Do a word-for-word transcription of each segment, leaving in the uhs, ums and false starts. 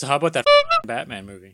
So how about that Batman movie?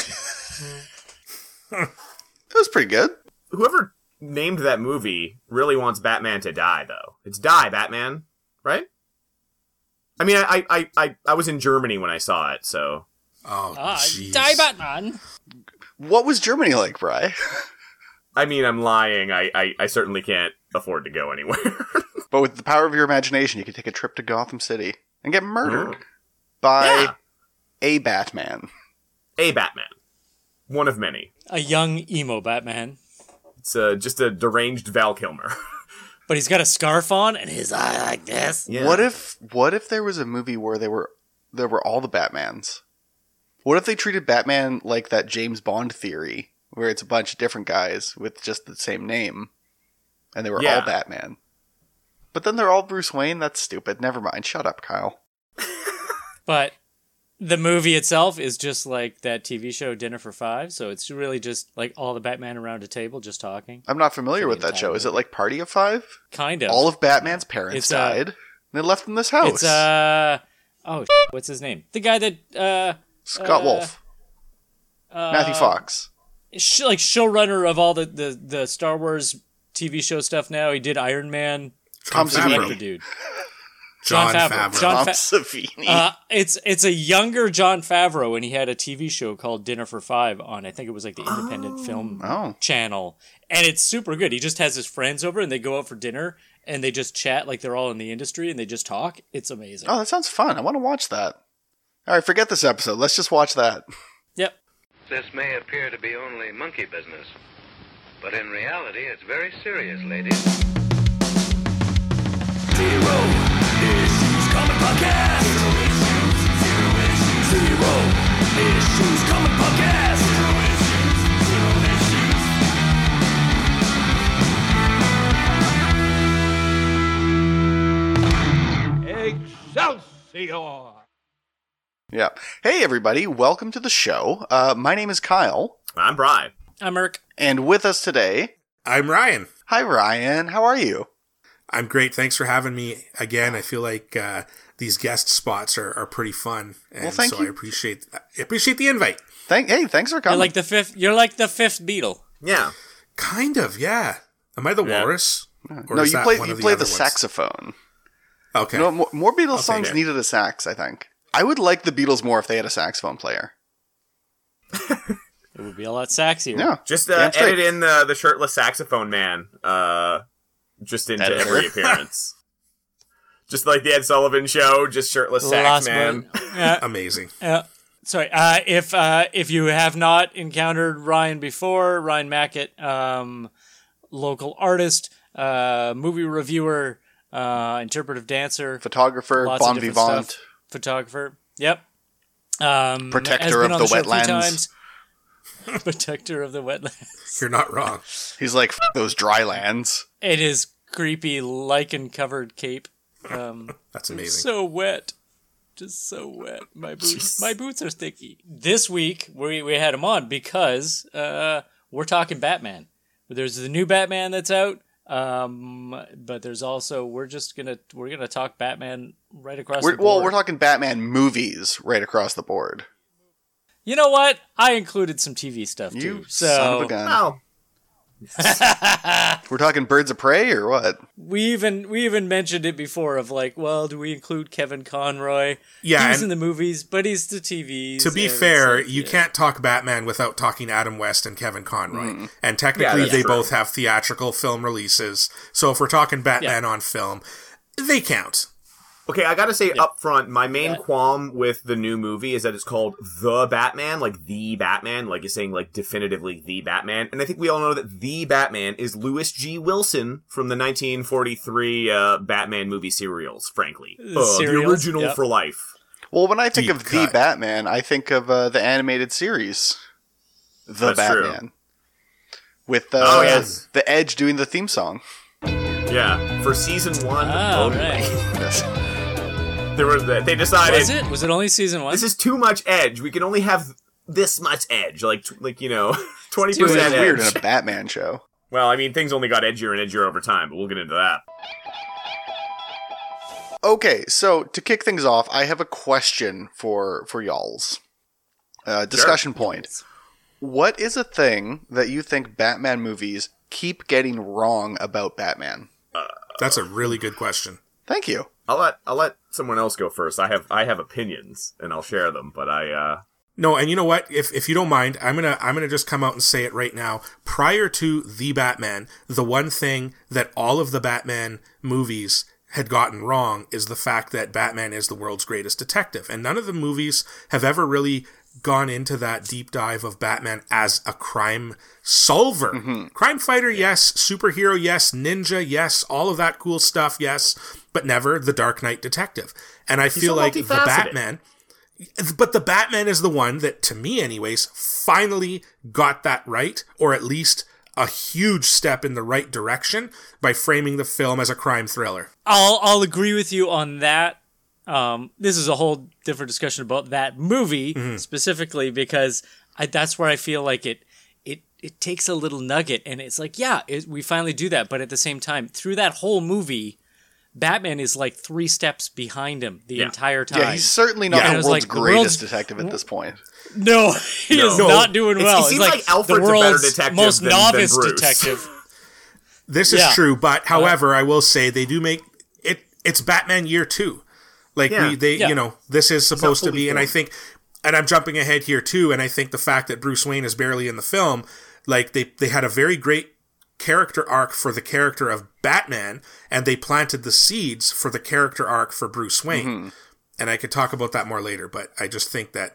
It was pretty good. Whoever named that movie really wants Batman to die, though. It's Die, Batman, right? I mean, I I, I, I was in Germany when I saw it, so... Oh, Ah, jeez. Die Batman! What was Germany like, Bri? I mean, I'm lying. I, I, I certainly can't afford to go anywhere. But with the power of your imagination, you could take a trip to Gotham City and get murdered Oh. by Yeah. a Batman. A Batman. One of many. A young emo Batman. It's uh, just a deranged Val Kilmer. But he's got a scarf on and his eye like this. Yeah. What if what if there was a movie where they were there were all the Batmans? What if they treated Batman like that James Bond theory, where it's a bunch of different guys with just the same name, and they were Yeah. all Batman? But then they're all Bruce Wayne? That's stupid. Never mind. Shut up, Kyle. But the movie itself is just like that T V show Dinner for Five, so it's really just like all the Batman around a table just talking. I'm not familiar For the with that entire show. Is it movie. like Party of Five? Kind of. All of Batman's parents It's, uh, died. and they left in this house. It's, uh... Oh, what's his name? The guy that, uh... Scott uh, Wolf. uh Matthew Fox. sh- like, showrunner of all the, the, the Star Wars T V show stuff now. He did Iron Man. Tom He's the Savini. actor dude. John, John Favreau. Favreau. John Tom Fa- Savini. Uh, it's it's a younger John Favreau, and he had a T V show called Dinner for Five on, I think it was like the Independent Film Oh. Channel, and it's super good. He just has his friends over, and they go out for dinner, and they just chat like they're all in the industry, and they just talk. It's amazing. Oh, that sounds fun. I want to watch that. All right, forget this episode. Let's just watch that. Yep. This may appear to be only monkey business, but in reality, it's very serious, ladies. Zero Issues Comic Podcast. Zero Issues Comic Podcast. Excelsior! Yeah. Hey, everybody. Welcome to the show. Uh, my name is Kyle. I'm Brian. I'm Merc. And with us today... I'm Ryan. Hi, Ryan. How are you? I'm great. Thanks for having me again. I feel like uh, these guest spots are, are pretty fun, and Well, thank so you. I appreciate I appreciate the invite. Thank. Hey, thanks for You're coming. like the fifth. You're like the fifth Beatle. Yeah. Kind of, yeah. Am I the Yeah. walrus? Or no, is you that play one you of play other the ones? saxophone. Okay. You know, more, more Beatles take songs it. needed a sax, I think. I would like the Beatles more if they had a saxophone player. It would be a lot sexier. Yeah. Just uh, Damn straight. edit in the, the shirtless saxophone man uh, just into Editor. every appearance. Just like the Ed Sullivan Show, just shirtless sax Lost man. Boy. Yeah. Amazing. Uh, sorry. Uh, if uh, if you have not encountered Ryan before, Ryan Mackett, um, local artist, uh, movie reviewer, uh, interpretive dancer, Photographer, lots of bon different vivant. stuff. Photographer. Yep. Um, Protector has been of on the show a few wetlands. times. Protector of the wetlands. You're not wrong. He's like, F- those dry lands. It is creepy lichen covered cape. Um, That's amazing. So wet. Just so wet. My boots Jeez. my boots are sticky. This week we we had him on because uh, we're talking Batman. There's the new Batman that's out. Um, but there's also we're just gonna we're gonna talk Batman right across We're, the board. well, we're talking Batman movies right across the board. You know what? I included some T V stuff You too. So son of a gun. Oh, We're talking Birds of Prey or what? we even we even mentioned it before of like, well, do we include Kevin Conroy? Yeah, he's and- in the movies, but he's the T Vs. To be and it's fair, like, you yeah. can't talk Batman without talking Adam West and Kevin Conroy. And technically, Yeah, that's they true. both have theatrical film releases. So if we're talking Batman on film, they count. okay, I gotta say up front, my main Yeah. qualm with the new movie is that it's called The Batman, like The Batman, like it's saying like definitively The Batman. And I think we all know that The Batman is Louis G. Wilson from the nineteen forty-three uh, Batman movie serials, frankly. Uh, the serials, original yep. for life. Well, when I think Deep of cut. the Batman, I think of uh, the animated series, The That's true. Batman, with uh, Oh, yes. the Edge doing the theme song. Yeah, for season one. Oh, only. right. Yes. There was that they decided Was it? Was it only season one? this is too much edge. We can only have this much edge, like t- like you know, twenty It was percent weird edge. in a Batman show. Well, I mean, things only got edgier and edgier over time, but we'll get into that. Okay, so to kick things off, I have a question for for y'alls. uh, discussion point. What is a thing that you think Batman movies keep getting wrong about Batman? That's a really good question. Thank you. I'll let I'll let someone else go first. I have I have opinions and I'll share them, but I uh No, and you know what? If if you don't mind, I'm gonna I'm gonna just come out and say it right now. Prior to The Batman, the one thing that all of the Batman movies had gotten wrong is the fact that Batman is the world's greatest detective, and none of the movies have ever really gone into that deep dive of Batman as a crime solver. Mm-hmm. Crime fighter, yes. Superhero, yes. Ninja, yes. All of that cool stuff, yes. But never the Dark Knight detective. And I He's feel so like the multifaceted. Batman... But the Batman is the one that, to me anyways, finally got that right, or at least a huge step in the right direction by framing the film as a crime thriller. I'll I'll agree with you on that. Um, this is a whole different discussion about that movie mm-hmm. specifically, because I, that's where I feel like it it it takes a little nugget, and it's like, yeah, it, we finally do that, but at the same time, through that whole movie, Batman is like three steps behind him the yeah. entire time. Yeah, he's certainly not yeah, the world's like, greatest the world's, detective at this point. No, he no. is no. not doing well. It's, it seems he's like, like Alfred's the world's a better detective most than, novice than Bruce. detective. This is yeah. true, but however, I will say they do make it. It's Batman year two. Like yeah. we, they, yeah. you know, this is supposed to be, and I formed. think, and I'm jumping ahead here too, and I think the fact that Bruce Wayne is barely in the film, like they, they had a very great character arc for the character of Batman, and they planted the seeds for the character arc for Bruce Wayne. Mm-hmm. And I could talk about that more later, but I just think that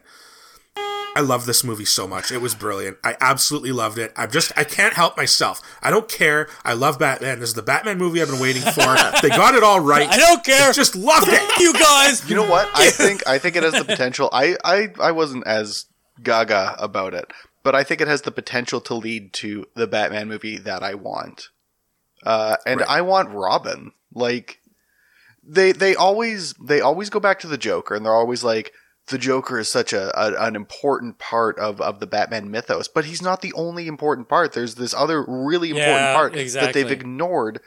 I love this movie so much. It was brilliant. I absolutely loved it. I'm just, I can't help myself. I don't care. I love Batman. This is the Batman movie I've been waiting for. They got it all right. I don't care. I just loved it. You guys. You know what? I think I think it has the potential. I, I, I wasn't as gaga about it, but I think it has the potential to lead to the Batman movie that I want. Uh, and right. I want Robin. Like they they always they always go back to the Joker, and they're always like, the Joker is such a, a an important part of, of the Batman mythos, but he's not the only important part. There's this other really important yeah, part exactly. that they've ignored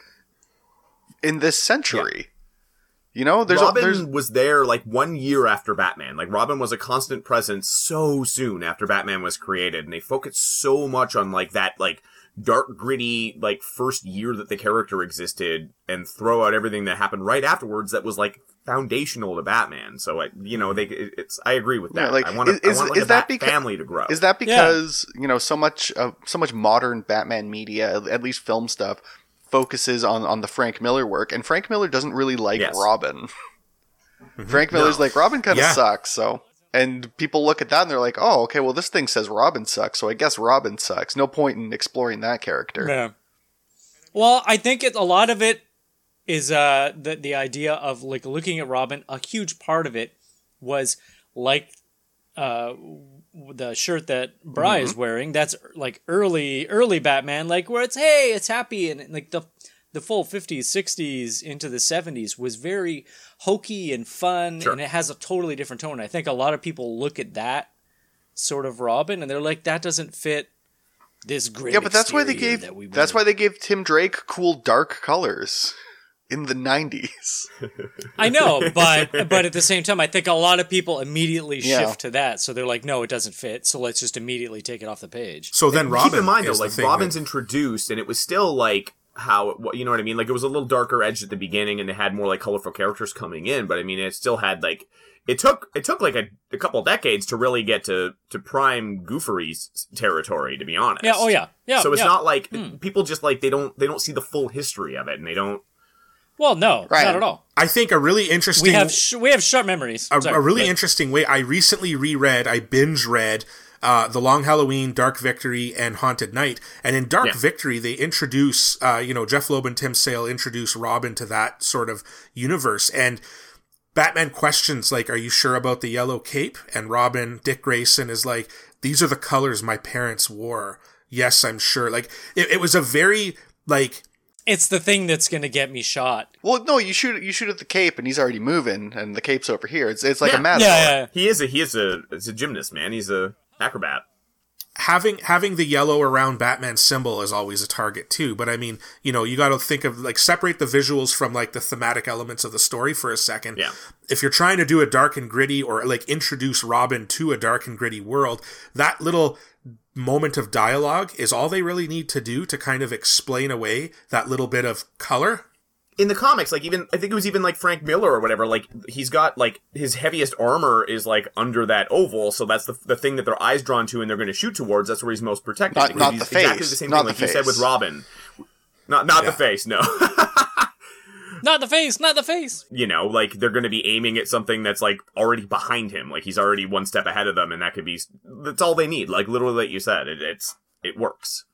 in this century. Yeah. You know, there's Robin a, there's... was there like one year after Batman. Like Robin was a constant presence so soon after Batman was created, and they focused so much on like that like dark, gritty, like first year that the character existed, and throw out everything that happened right afterwards that was like foundational to Batman. So I, you know, they it's I agree with that. Yeah, like, I want, a, is, I want like is a that Bat beca- family to grow. Is that because yeah. you know so much of so much modern Batman media, at least film stuff, focuses on, on the Frank Miller work, and Frank Miller doesn't really like yes. Robin. Frank Miller's no. like, Robin kind of yeah. sucks, so. And people look at that and they're like, oh, okay, well, this thing says Robin sucks, so I guess Robin sucks. No point in exploring that character. Yeah. Well, I think it, a lot of it is uh, the, the idea of like looking at Robin. A huge part of it was like uh, the shirt that Bri mm-hmm. is wearing. That's like early, early Batman, like where it's, hey, it's happy. And like the the full fifties, sixties into the seventies was very hokey and fun, sure. and it has a totally different tone. I think a lot of people look at that sort of Robin and they're like, that doesn't fit this gritty. Yeah, but that's why they gave that we that's why they gave Tim Drake cool dark colors in the nineties. I know, but but at the same time, I think a lot of people immediately shift yeah. to that. So they're like, no, it doesn't fit. So let's just immediately take it off the page. So then, Robin, keep in mind though, is like the Robin's that... introduced, and it was still like how it, you know what I mean. Like it was a little darker edge at the beginning, and they had more like colorful characters coming in. But I mean, it still had like it took it took like a, a couple decades to really get to to prime Goofery's territory. To be honest, yeah, oh yeah, yeah. So it's yeah. not like mm. people just like they don't they don't see the full history of it, and they don't. Well, no, right. not at all. I think a really interesting... We have sh- we have short memories. A, Sorry, a really but... interesting way. I recently reread, I binge read uh, The Long Halloween, Dark Victory, and Haunted Night. And in Dark yeah. Victory, they introduce, uh, you know, Jeff Loeb and Tim Sale introduce Robin to that sort of universe. And Batman questions, like, are you sure about the yellow cape? And Robin, Dick Grayson, is like, these are the colors my parents wore. Yes, I'm sure. Like, it, it was a very, like... It's the thing that's going to get me shot. Well, no, you shoot you shoot at the cape, and he's already moving, and the cape's over here. It's it's like yeah. a matador. Yeah, yeah. He is a he is a he's a gymnast, man. He's a acrobat. having having the yellow around Batman's symbol is always a target too. But I mean, you know, you got to think of like separate the visuals from like the thematic elements of the story for a second. Yeah. If you're trying to do a dark and gritty or like introduce Robin to a dark and gritty world, that little moment of dialogue is all they really need to do to kind of explain away that little bit of color. In the comics, like even, I think it was even like Frank Miller or whatever, like he's got like his heaviest armor is like under that oval. So that's the the thing that their eyes drawn to and they're going to shoot towards. That's where he's most protected. Not, not he's the face. Exactly the same not thing the like face. you said with Robin. Not, not Yeah. the face. No. Not the face, not the face. You know, like they're going to be aiming at something that's like already behind him. Like he's already one step ahead of them, and that could be, that's all they need. Like literally like you said, it, it's, it works.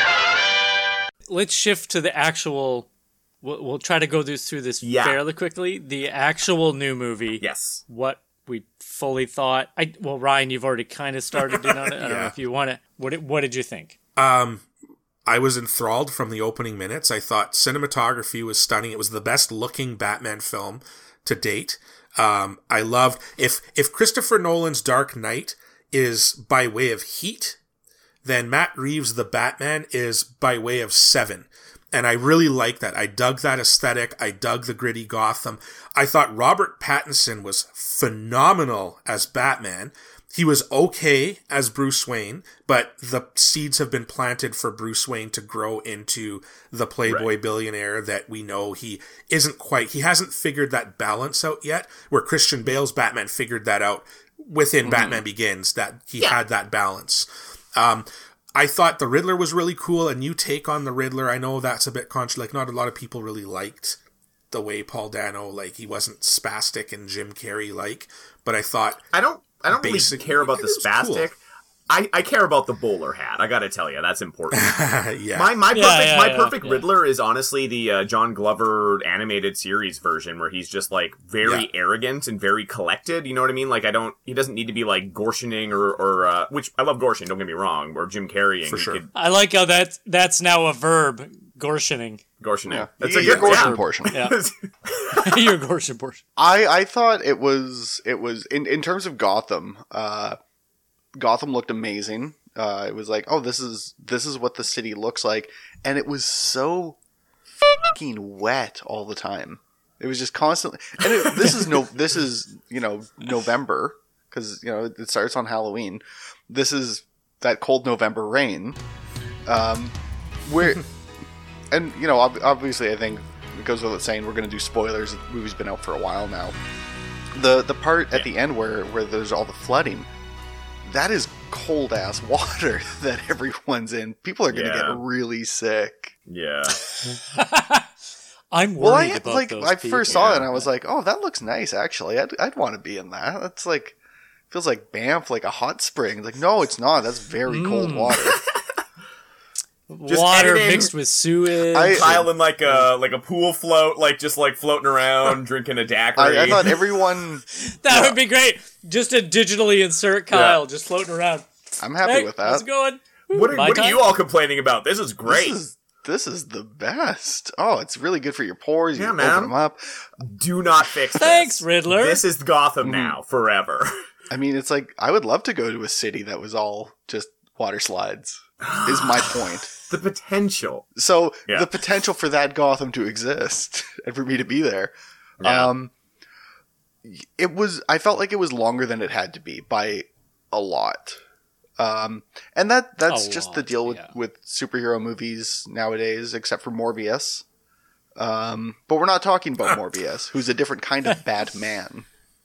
Let's shift to the actual, we'll, we'll try to go this, through this Yeah. fairly quickly. The actual new movie. Yes. What we fully thought. I Well, Ryan, you've already kind of started in on it. I don't know Yeah. if you want to. What, did- what did you think? Um, I was enthralled from the opening minutes. I thought cinematography was stunning. It was the best looking Batman film to date. Um, I loved, if, if Christopher Nolan's Dark Knight is by way of Heat, then Matt Reeves' The Batman is by way of Seven. And I really like that. I dug that aesthetic. I dug the gritty Gotham. I thought Robert Pattinson was phenomenal as Batman. He was okay as Bruce Wayne, but the seeds have been planted for Bruce Wayne to grow into the playboy Right. billionaire that we know he isn't quite. He hasn't figured that balance out yet, where Christian Bale's Batman figured that out within Mm-hmm. Batman Begins, that he had that balance. Um, I thought the Riddler was really cool, a new take on the Riddler. I know that's a bit controversial. Like, not a lot of people really liked the way Paul Dano, like, he wasn't spastic and Jim Carrey-like, but I thought... I don't, I don't Basic- really care about it the was spastic. cool. I, I care about the bowler hat. I gotta tell you, that's important. yeah. My my Yeah, perfect yeah, my yeah, perfect yeah. Riddler is honestly the uh, John Glover animated series version where he's just like very Yeah. arrogant and very collected. You know what I mean? Like I don't. He doesn't need to be like Gorshining or or uh, which I love Gorshin. Don't get me wrong. Or Jim Carreying. For He sure. could- I like how that that's now a verb, Gorshining. Gorshining. Yeah. That's You a get good Gorshin yeah. portion. Yeah. You're Gorshin portion. I, I thought it was it was in, in terms of Gotham, uh, Gotham looked amazing. Uh, it was like, oh, this is this is what the city looks like, and it was so fucking wet all the time. It was just constantly, and it, this is no, this is you know November because you know it starts on Halloween. This is that cold November rain, um, where, and you know ob- obviously I think it goes without saying we're going to do spoilers. The movie's been out for a while now. The the part at the end where where there's all the flooding, that is cold ass water that everyone's in. People are going to Yeah. get really sick. Yeah. I'm Well, worried I about like those I people. first saw it yeah. and I was like, oh, that looks nice. Actually, I'd I'd want to be in that. That's like feels like Banff, like a hot spring. Like, no, it's not. That's very cold water. Just Water editing. mixed with sewage. I- Kyle in like a like a pool float, like just like floating around, drinking a daiquiri. I, I thought everyone. that would be great. Just to digitally insert Kyle, just floating around. I'm happy Hey, with how's that. it going? what are, My what are time? you all complaining about? This is great. This is this is the best. Oh, it's really good for your pores. You Yeah, can man. open them up. Do not fix this. Thanks, Riddler. This is Gotham Mm-hmm. now, forever. I mean, it's like I would love to go to a city that was all just water slides. Is my point. The potential. So Yeah. the potential for that Gotham to exist and for me to be there. Yeah. Um, it was. I felt like it was longer than it had to be by a lot. Um, and that that's A just the lot, deal with, yeah. with superhero movies nowadays, except for Morbius. Um, but we're not talking about Morbius, who's a different kind of Batman.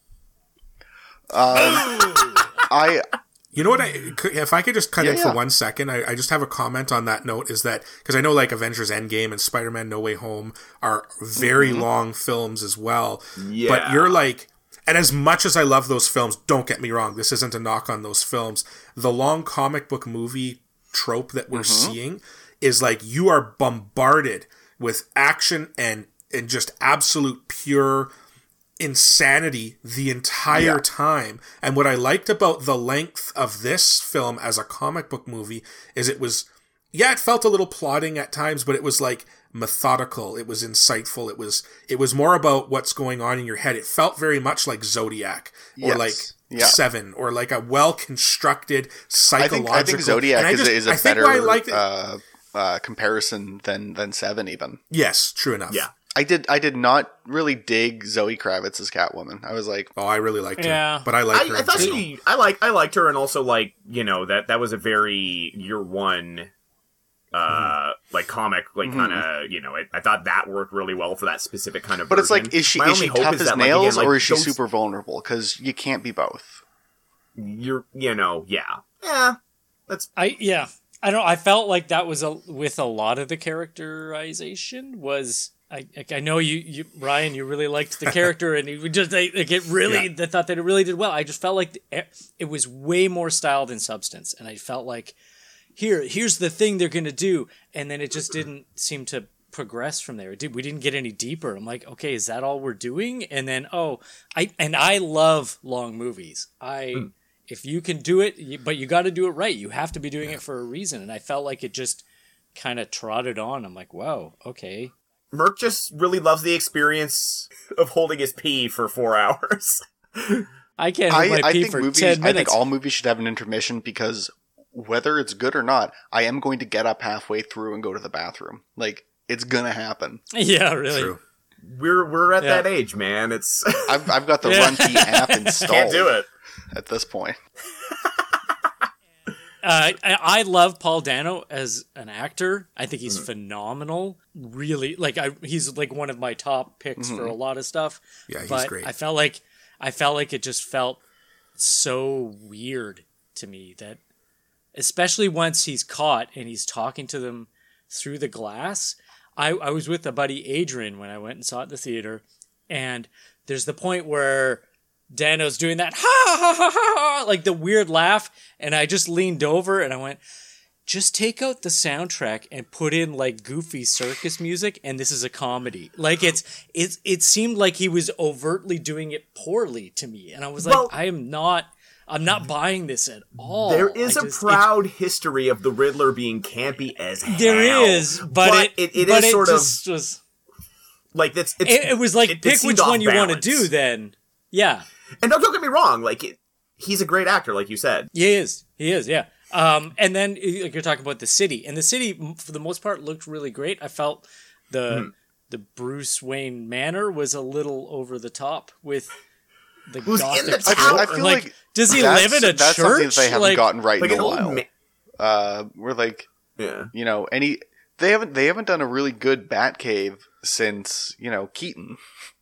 Um, I You know what? I, if I could just cut Yeah, in for yeah. one second, I, I just have a comment on that note. Is that because I know like Avengers Endgame and Spider-Man No Way Home are very Mm-hmm. long films as well. Yeah. But you're like, and as much as I love those films, don't get me wrong, this isn't a knock on those films. The long comic book movie trope that we're Mm-hmm. seeing is like you are bombarded with action and and just absolute pure insanity the entire Yeah. time. And what I liked about the length of this film as a comic book movie is it was, yeah, it felt a little plodding at times, but it was like methodical. It was insightful. It was, it was more about what's going on in your head. It felt very much like Zodiac or Yes. like Yeah. Seven, or like a well-constructed psychological. I think, I think Zodiac is, just, is a I think better why I liked it, uh, uh, comparison than than Seven even. Yes, true enough. Yeah. I did I did not really dig Zoe Kravitz as Catwoman. I was like, oh, I really liked Yeah. her, but I like her. I, I in thought general. she, I like, I liked her, and also like, you know, that that was a very year one, uh, mm-hmm. like comic, like mm-hmm. kind of, you know, I, I thought that worked really well for that specific kind of. But version. it's like, is she My is she only hope tough is as that, like, nails, again, like, or is she those- super vulnerable? Because you can't be both. You're, you know, yeah, yeah. That's I yeah. I don't. I felt like that was a with a lot of the characterization was. I I know you, you Ryan, you really liked the character, and you just like it really. Yeah. I thought that it really did well. I just felt like it was way more style than substance, and I felt like here here's the thing they're gonna do, and then it just didn't seem to progress from there. It did, we didn't get any deeper. I'm like, okay, is that all we're doing? And then oh, I and I love long movies. I. Mm. If you can do it, but you got to do it right. You have to be doing it for a reason. And I felt like it just kind of trotted on. I'm like, wow, okay. Merc just really loves the experience of holding his pee for four hours. I can't hold my I, pee I think for movies, ten minutes. I think all movies should have an intermission because whether it's good or not, I am going to get up halfway through and go to the bathroom. Like, it's going to happen. Yeah, really. True. We're we're at Yeah. that age, man. It's I've, I've got the Yeah. Run Pee app installed. Can't do it. At this point. Uh, I, I love Paul Dano as an actor. I think he's mm. phenomenal. Really, like I, he's like one of my top picks mm-hmm. for a lot of stuff. Yeah, he's but great. I felt like I felt like it just felt so weird to me that, especially once he's caught and he's talking to them through the glass. I, I was with a buddy Adrian when I went and saw it in the theater, and there's the point where Dano's doing that ha ha ha ha like the weird laugh, and I just leaned over and I went, just take out the soundtrack and put in like goofy circus music, and this is a comedy. Like it's it's it seemed like he was overtly doing it poorly to me, and I was like, well, I am not I'm not buying this at all. There is I a just, proud history of the Riddler being campy as hell. There is, but, but it, it, it but is it sort just of was. Like it's, it's It, it was like it, pick it which one you want to do. Then, yeah. And don't, don't get me wrong, like it, he's a great actor, like you said. He is. He is. Yeah. Um, and then like you're talking about the city, and the city for the most part looked really great. I felt the mm. the Bruce Wayne manor was a little over the top with the Who's gothic. in the I feel, I feel like, like, does he that's, live in a that's church? something that they haven't like, gotten right like in a an old while. ma- uh, we're like, yeah, you know, any they haven't they haven't done a really good Batcave since you know Keaton.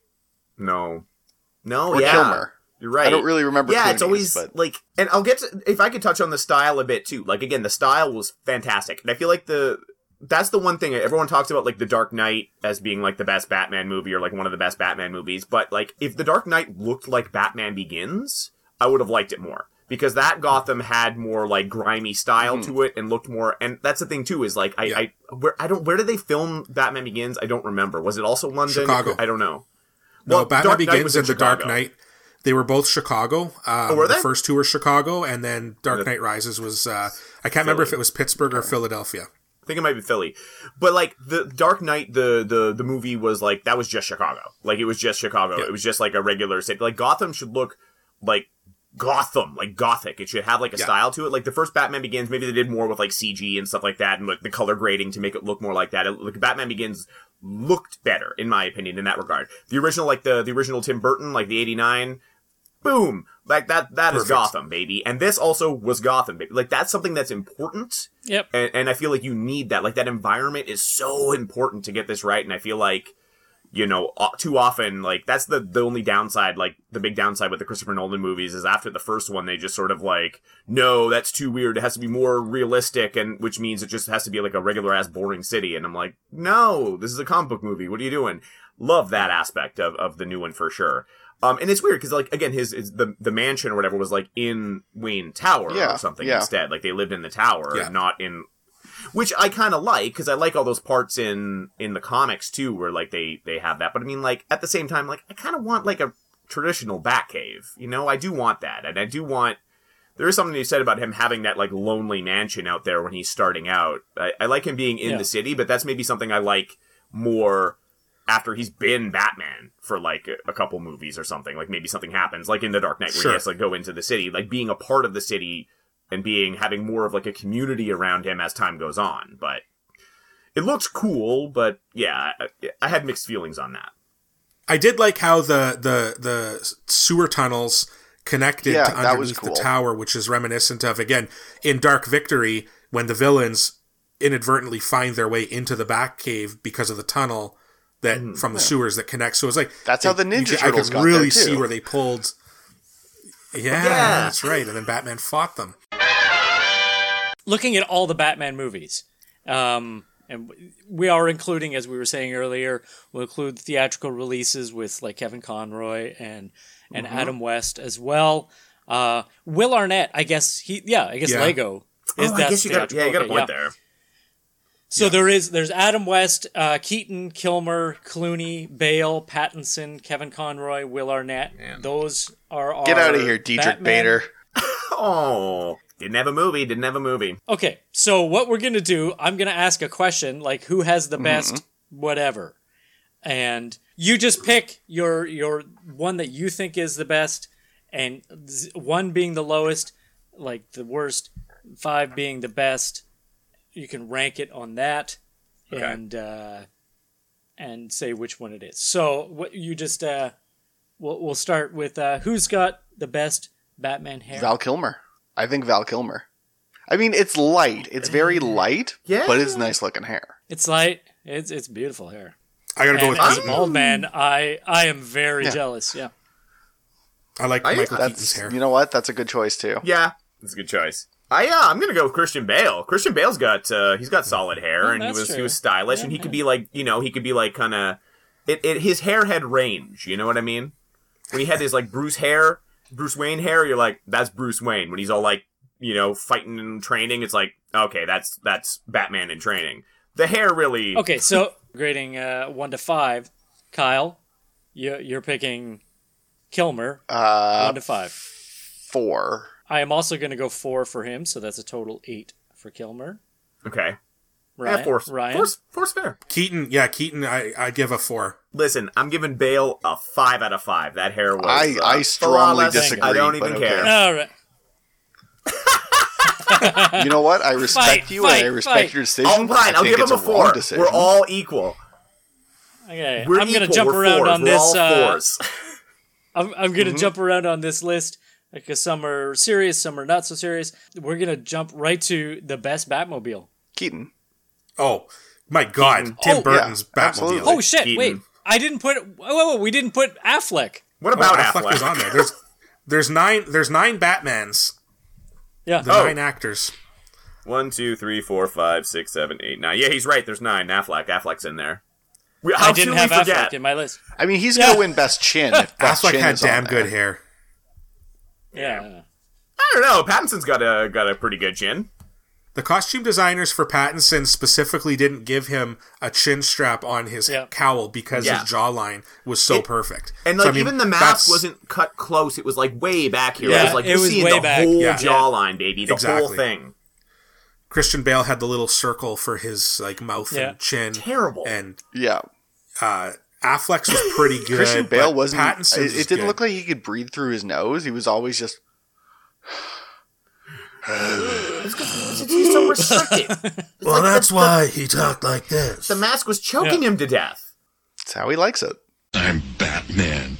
No, no, or yeah. Kilmer. You're right. I don't really remember. Yeah, Clooney's, it's always but... like, and I'll get to, if I could touch on the style a bit too. Like again, the style was fantastic, and I feel like the that's the one thing everyone talks about, like The Dark Knight as being like the best Batman movie or like one of the best Batman movies. But like, if The Dark Knight looked like Batman Begins, I would have liked it more because that Gotham had more like grimy style mm-hmm. to it and looked more. And that's the thing too is like I, yeah. I where I don't where did they film Batman Begins? I don't remember. Was it also London? Chicago. I don't know. No, well, Batman Dark Begins and The Chicago. Dark Knight. They were both Chicago. Um, oh, were they? The first two were Chicago, and then Dark Knight Rises was, uh, I can't Philly. remember if it was Pittsburgh or Philadelphia. I think it might be Philly. But, like, the Dark Knight, the, the, the movie was, like, that was just Chicago. Like, it was just Chicago. Yeah. It was just, like, a regular city. Like, Gotham should look like Gotham, like, Gothic. It should have, like, a yeah. style to it. Like, the first Batman Begins, maybe they did more with, like, C G and stuff like that, and, like, the color grading to make it look more like that. It, like, Batman Begins looked better, in my opinion, in that regard. The original, like, the, the original Tim Burton, like, the eighty-nine... Boom! Like, that, that Perfect. is Gotham, baby. And this also was Gotham, baby. Like, that's something that's important. Yep. And, and I feel like you need that. Like, that environment is so important to get this right. And I feel like, you know, too often, like, that's the, the only downside, like, the big downside with the Christopher Nolan movies is after the first one, they just sort of like, no, that's too weird. It has to be more realistic, and which means it just has to be like a regular-ass boring city. And I'm like, no, this is a comic book movie. What are you doing? Love that aspect of, of the new one for sure. Um, and it's weird because, like, again, his, his the the mansion or whatever was like in Wayne Tower yeah, or something yeah. instead. Like they lived in the tower, yeah. not in, which I kind of like because I like all those parts in in the comics too, where like they they have that. But I mean, like at the same time, like I kind of want like a traditional Batcave. You know, I do want that, and I do want. There is something you said about him having that like lonely mansion out there when he's starting out. I, I like him being in yeah. the city, but that's maybe something I like more. after he's been Batman for like a, a couple movies or something. Like maybe something happens, like in The Dark Knight, where Sure. he has to like go into the city, like being a part of the city and being having more of like a community around him as time goes on. But it looks cool, but yeah, I, I had mixed feelings on that. I did like how the the the sewer tunnels connected Yeah, to that was underneath cool. the tower, which is reminiscent of, again, in Dark Victory, when the villains inadvertently find their way into the Batcave because of the tunnel that from the sewers that connects. So it's like That's how the Ninja you, Turtles I could got really there, too. see where they pulled. Yeah, Yeah. that's right. And then Batman fought them. Looking at all the Batman movies, um, and we are including, as we were saying earlier, we'll include theatrical releases with like Kevin Conroy and and Mm-hmm. Adam West as well. Uh, Will Arnett, I guess he, yeah, I guess Yeah. Lego is Oh, I that's guess you got, theatrical. yeah, you got a Okay, point yeah. there. So there is there's Adam West, uh, Keaton, Kilmer, Clooney, Bale, Pattinson, Kevin Conroy, Will Arnett. Those are our Get out of here, Dietrich Batman. Bader. Oh, didn't have a movie. Didn't have a movie. Okay, so what we're gonna do, I'm gonna ask a question like, who has the best whatever, and you just pick your your one that you think is the best, and z- one being the lowest, like the worst, five being the best. You can rank it on that, Okay. and uh, and say which one it is. So what you just uh, we'll we'll start with uh, who's got the best Batman hair. Val Kilmer. I think Val Kilmer. I mean, it's light. It's very light, Yeah. but it's nice looking hair. It's light. It's it's beautiful hair. I gotta go And with as a Keaton. bald man, I I am very Yeah. jealous. Yeah. I like I- Michael Keaton's That's hair. you know what? That's a good choice too. Yeah, that's a good choice. I uh, I'm gonna go with Christian Bale. Christian Bale's got uh, he's got solid hair, Oh, and he that's was he true. was stylish, Yeah, and he yeah. could be like you know he could be like kind of it, it. His hair had range. You know what I mean? When he had his like Bruce hair, Bruce Wayne hair, you're like that's Bruce Wayne. When he's all like you know fighting and training, it's like okay, that's that's Batman in training. The hair really Okay, so grading uh, one to five, Kyle, you you're picking Kilmer Uh, one to five. four. I am also going to go four for him, so that's a total eight for Kilmer. okay. Ryan, Yeah, force, Ryan, force, force fair. Keaton, yeah, Keaton, I, I give a four. Listen, I'm giving Bale a five out of five. That hair was. I- uh, I strongly flawless. disagree, I don't but even okay. care. all right. You know what? I respect Fight, you fight, and I respect fight. your decision. Oh, fine. I I'll think give it's him a a wrong four. decision. We're all equal. Okay, We're I'm going to equal. jump We're around fours. on We're this. all Uh, fours. I'm, I'm going to Mm-hmm. jump around on this list because some are serious, some are not so serious. We're going to jump right to the best Batmobile. Keaton. Oh, my God. Keaton. Tim Oh, Burton's yeah, Batmobile. absolutely. Oh shit! Keaton. Wait, I didn't put. Whoa, whoa, whoa, we didn't put Affleck. What Oh, about Affleck Affleck? was on there. There's, there's nine. There's nine Batmans. Yeah. The Oh. nine actors. One, two, three, four, five, six, seven, eight, nine. Yeah, he's right. There's nine. Affleck. Affleck's in there. We, how I didn't soon have we forget? Affleck in my list. I mean, he's Yeah. gonna win best chin. If best Affleck chin had is on damn there. good hair. Yeah. I don't know. Pattinson's got a got a pretty good chin. The costume designers for Pattinson specifically didn't give him a chin strap on his Yeah. cowl because Yeah. his jawline was so It- perfect. And So, like I mean, even the mask that's- wasn't cut close. It was like way back here. Yeah, it was like it you're was seeing way the back. whole Yeah. jawline, baby. The whole Exactly. thing. Christian Bale had the little circle for his like mouth Yeah. and chin. Terrible. And Yeah, uh, Affleck's was pretty good. Christian Bale but wasn't. Pattinson's It, was it didn't good. look like he could breathe through his nose. He was always just. He's so restricted. Well, that's why he talked like this. The mask was choking Yeah. him to death. It's how he likes it. I'm Batman.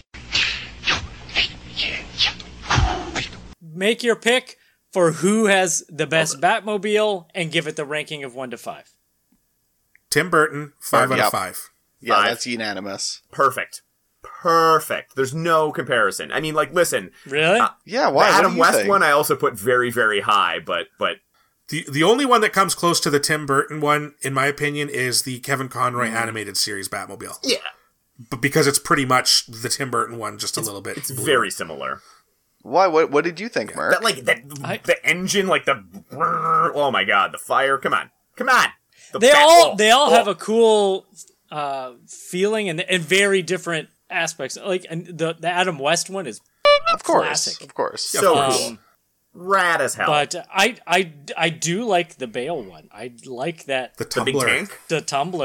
Make your pick for who has the best Batmobile and give it the ranking of one to five. Tim Burton, five out Yep. of five. Yeah, Five. that's unanimous. Perfect. Perfect. There's no comparison. I mean, like, listen, Really? Uh, Yeah, why? the What Adam do you West think? one I also put very, very high, but but The the only one that comes close to the Tim Burton one, in my opinion, is the Kevin Conroy Mm. animated series Batmobile. yeah, But because it's pretty much the Tim Burton one, just a little bit. it's very similar. Why? What? What did you think, Mark? That like that I- the engine, like the oh my god, the fire! Come on, come on. The They bat- all oh, they all oh. have a cool uh, feeling and and very different aspects. Like and the the Adam West one is, of course, classic. of course. so um, cool, rad as hell. but I I I do like the Bale one. I like that The the big Tumbler. tank. the tumbler.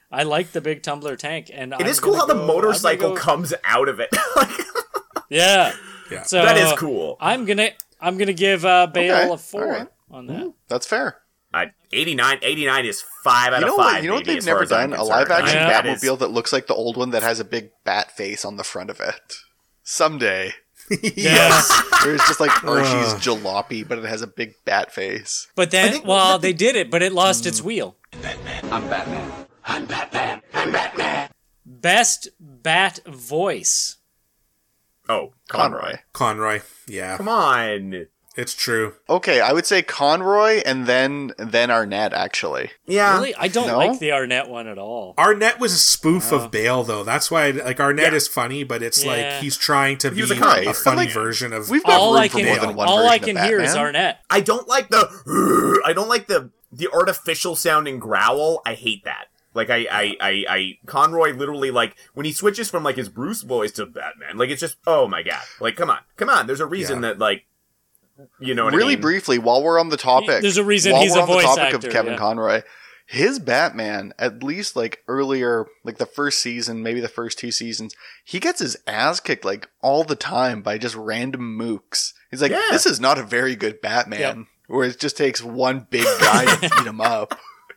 I like the big tumbler tank, and It is cool how the motorcycle comes out of it. Yeah, Yeah. So that is cool. I'm gonna I'm gonna give uh, Bale Okay, a four all right. on that. That's fair. Uh, eighty-nine, eighty-nine is five out You know of what? five. You know what baby, they've as far never as I'm done? A concerned. live action Yeah. That Batmobile is- that looks like the old one that has a big bat face on the front of it. Someday. Yeah. There's just like Hershey's jalopy, but it has a big bat face. But then, think- well, they did it, but it lost its wheel. I'm Batman. I'm Batman. I'm Batman. Best bat voice. Oh, Conroy. Conroy. Yeah, Come on. it's true. Okay, I would say Conroy and then then Arnett, actually. Yeah. Really, I don't No? like the Arnett one at all. Arnett was a spoof of Bale, though. That's why, like, Arnett Yeah. is funny, but it's Yeah. like he's trying to be was a a, comedy. But, funny like, version of. We've got All room I for can, more than one all version I can of hear is Batman. Arnett. I don't like the. I don't like the the artificial sounding growl. I hate that. Like I, I, I, I, Conroy literally like when he switches from like his Bruce voice to Batman. Like it's just, oh my god. Like come on, come on. There's a reason Yeah. that like, you know what Really I mean? briefly, while we're on the topic, There's a reason while he's we're a on the voice topic actor, of Kevin yeah. Conroy, his Batman, at least like earlier, like the first season, maybe the first two seasons, he gets his ass kicked like all the time by just random mooks. He's like, Yeah. this is not a very good Batman. Yep. Where it just takes one big guy to beat him up.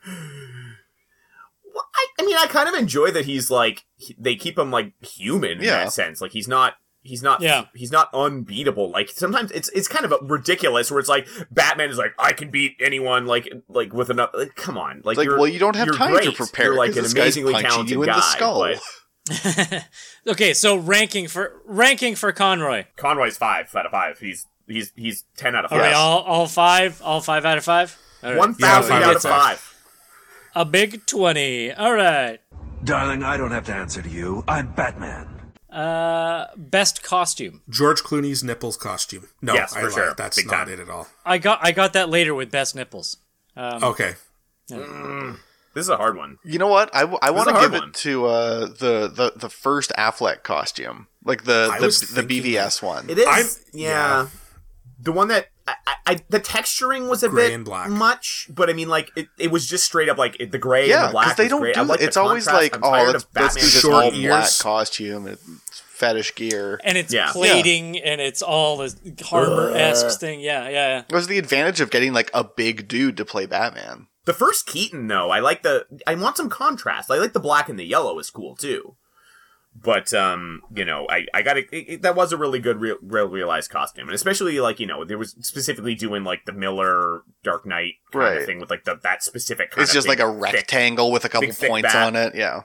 Well, I, I mean, I kind of enjoy that he's like he- they keep him like human in Yeah. that sense. Like he's not. He's not. Yeah. He's not unbeatable. Like sometimes it's it's kind of ridiculous where it's like Batman is like I can beat anyone like like with enough. Like, come on, like, It's like, you're, well, you don't have you're time great. to prepare. You're like 'cause an this guy's amazingly punching talented you in guy. the skull. But Okay, so ranking for ranking for Conroy. Conroy's five out of five. He's he's he's ten out of All five. right, all all five, all five out of five. All right. One thousand Yeah, out of five out of five. A big twenty. All right. Darling, I don't have to answer to you. I'm Batman. Uh, best costume. George Clooney's nipples costume. No, Yes, I for lied. sure. That's Big not time. it at all. I got I got that later with best nipples. Um, Okay. This is a hard one. You know what? I, w- I This want is to a hard give one. it to uh, the, the the first Affleck costume, like the I the, was the thinking B V S one. It is. I'm- yeah. yeah. The one that I, I, I the texturing was a Gray bit and black. much, but I mean, like it, it was just straight up like it, the gray and Yeah, the black. because they was don't great. I do like it. the It's always contrast. like, I'm oh, tired let's, of let's do Batman's this short all ears. black costume. It's fetish gear. and it's Yeah. plating, and it's all the Harbor esque thing. Yeah, yeah, yeah. It was the advantage of getting like a big dude to play Batman. The first Keaton, though, I like the. I want some contrast. I like the black and the yellow is cool too. But um, you know, I I got it. That was a really good, real, real realized costume, and especially like you know, there was specifically doing like the Miller Dark Knight kind Right. of thing with like the that specific. Kind It's of just big, like a thick- rectangle with a couple big, thick points bat. on it. Yeah.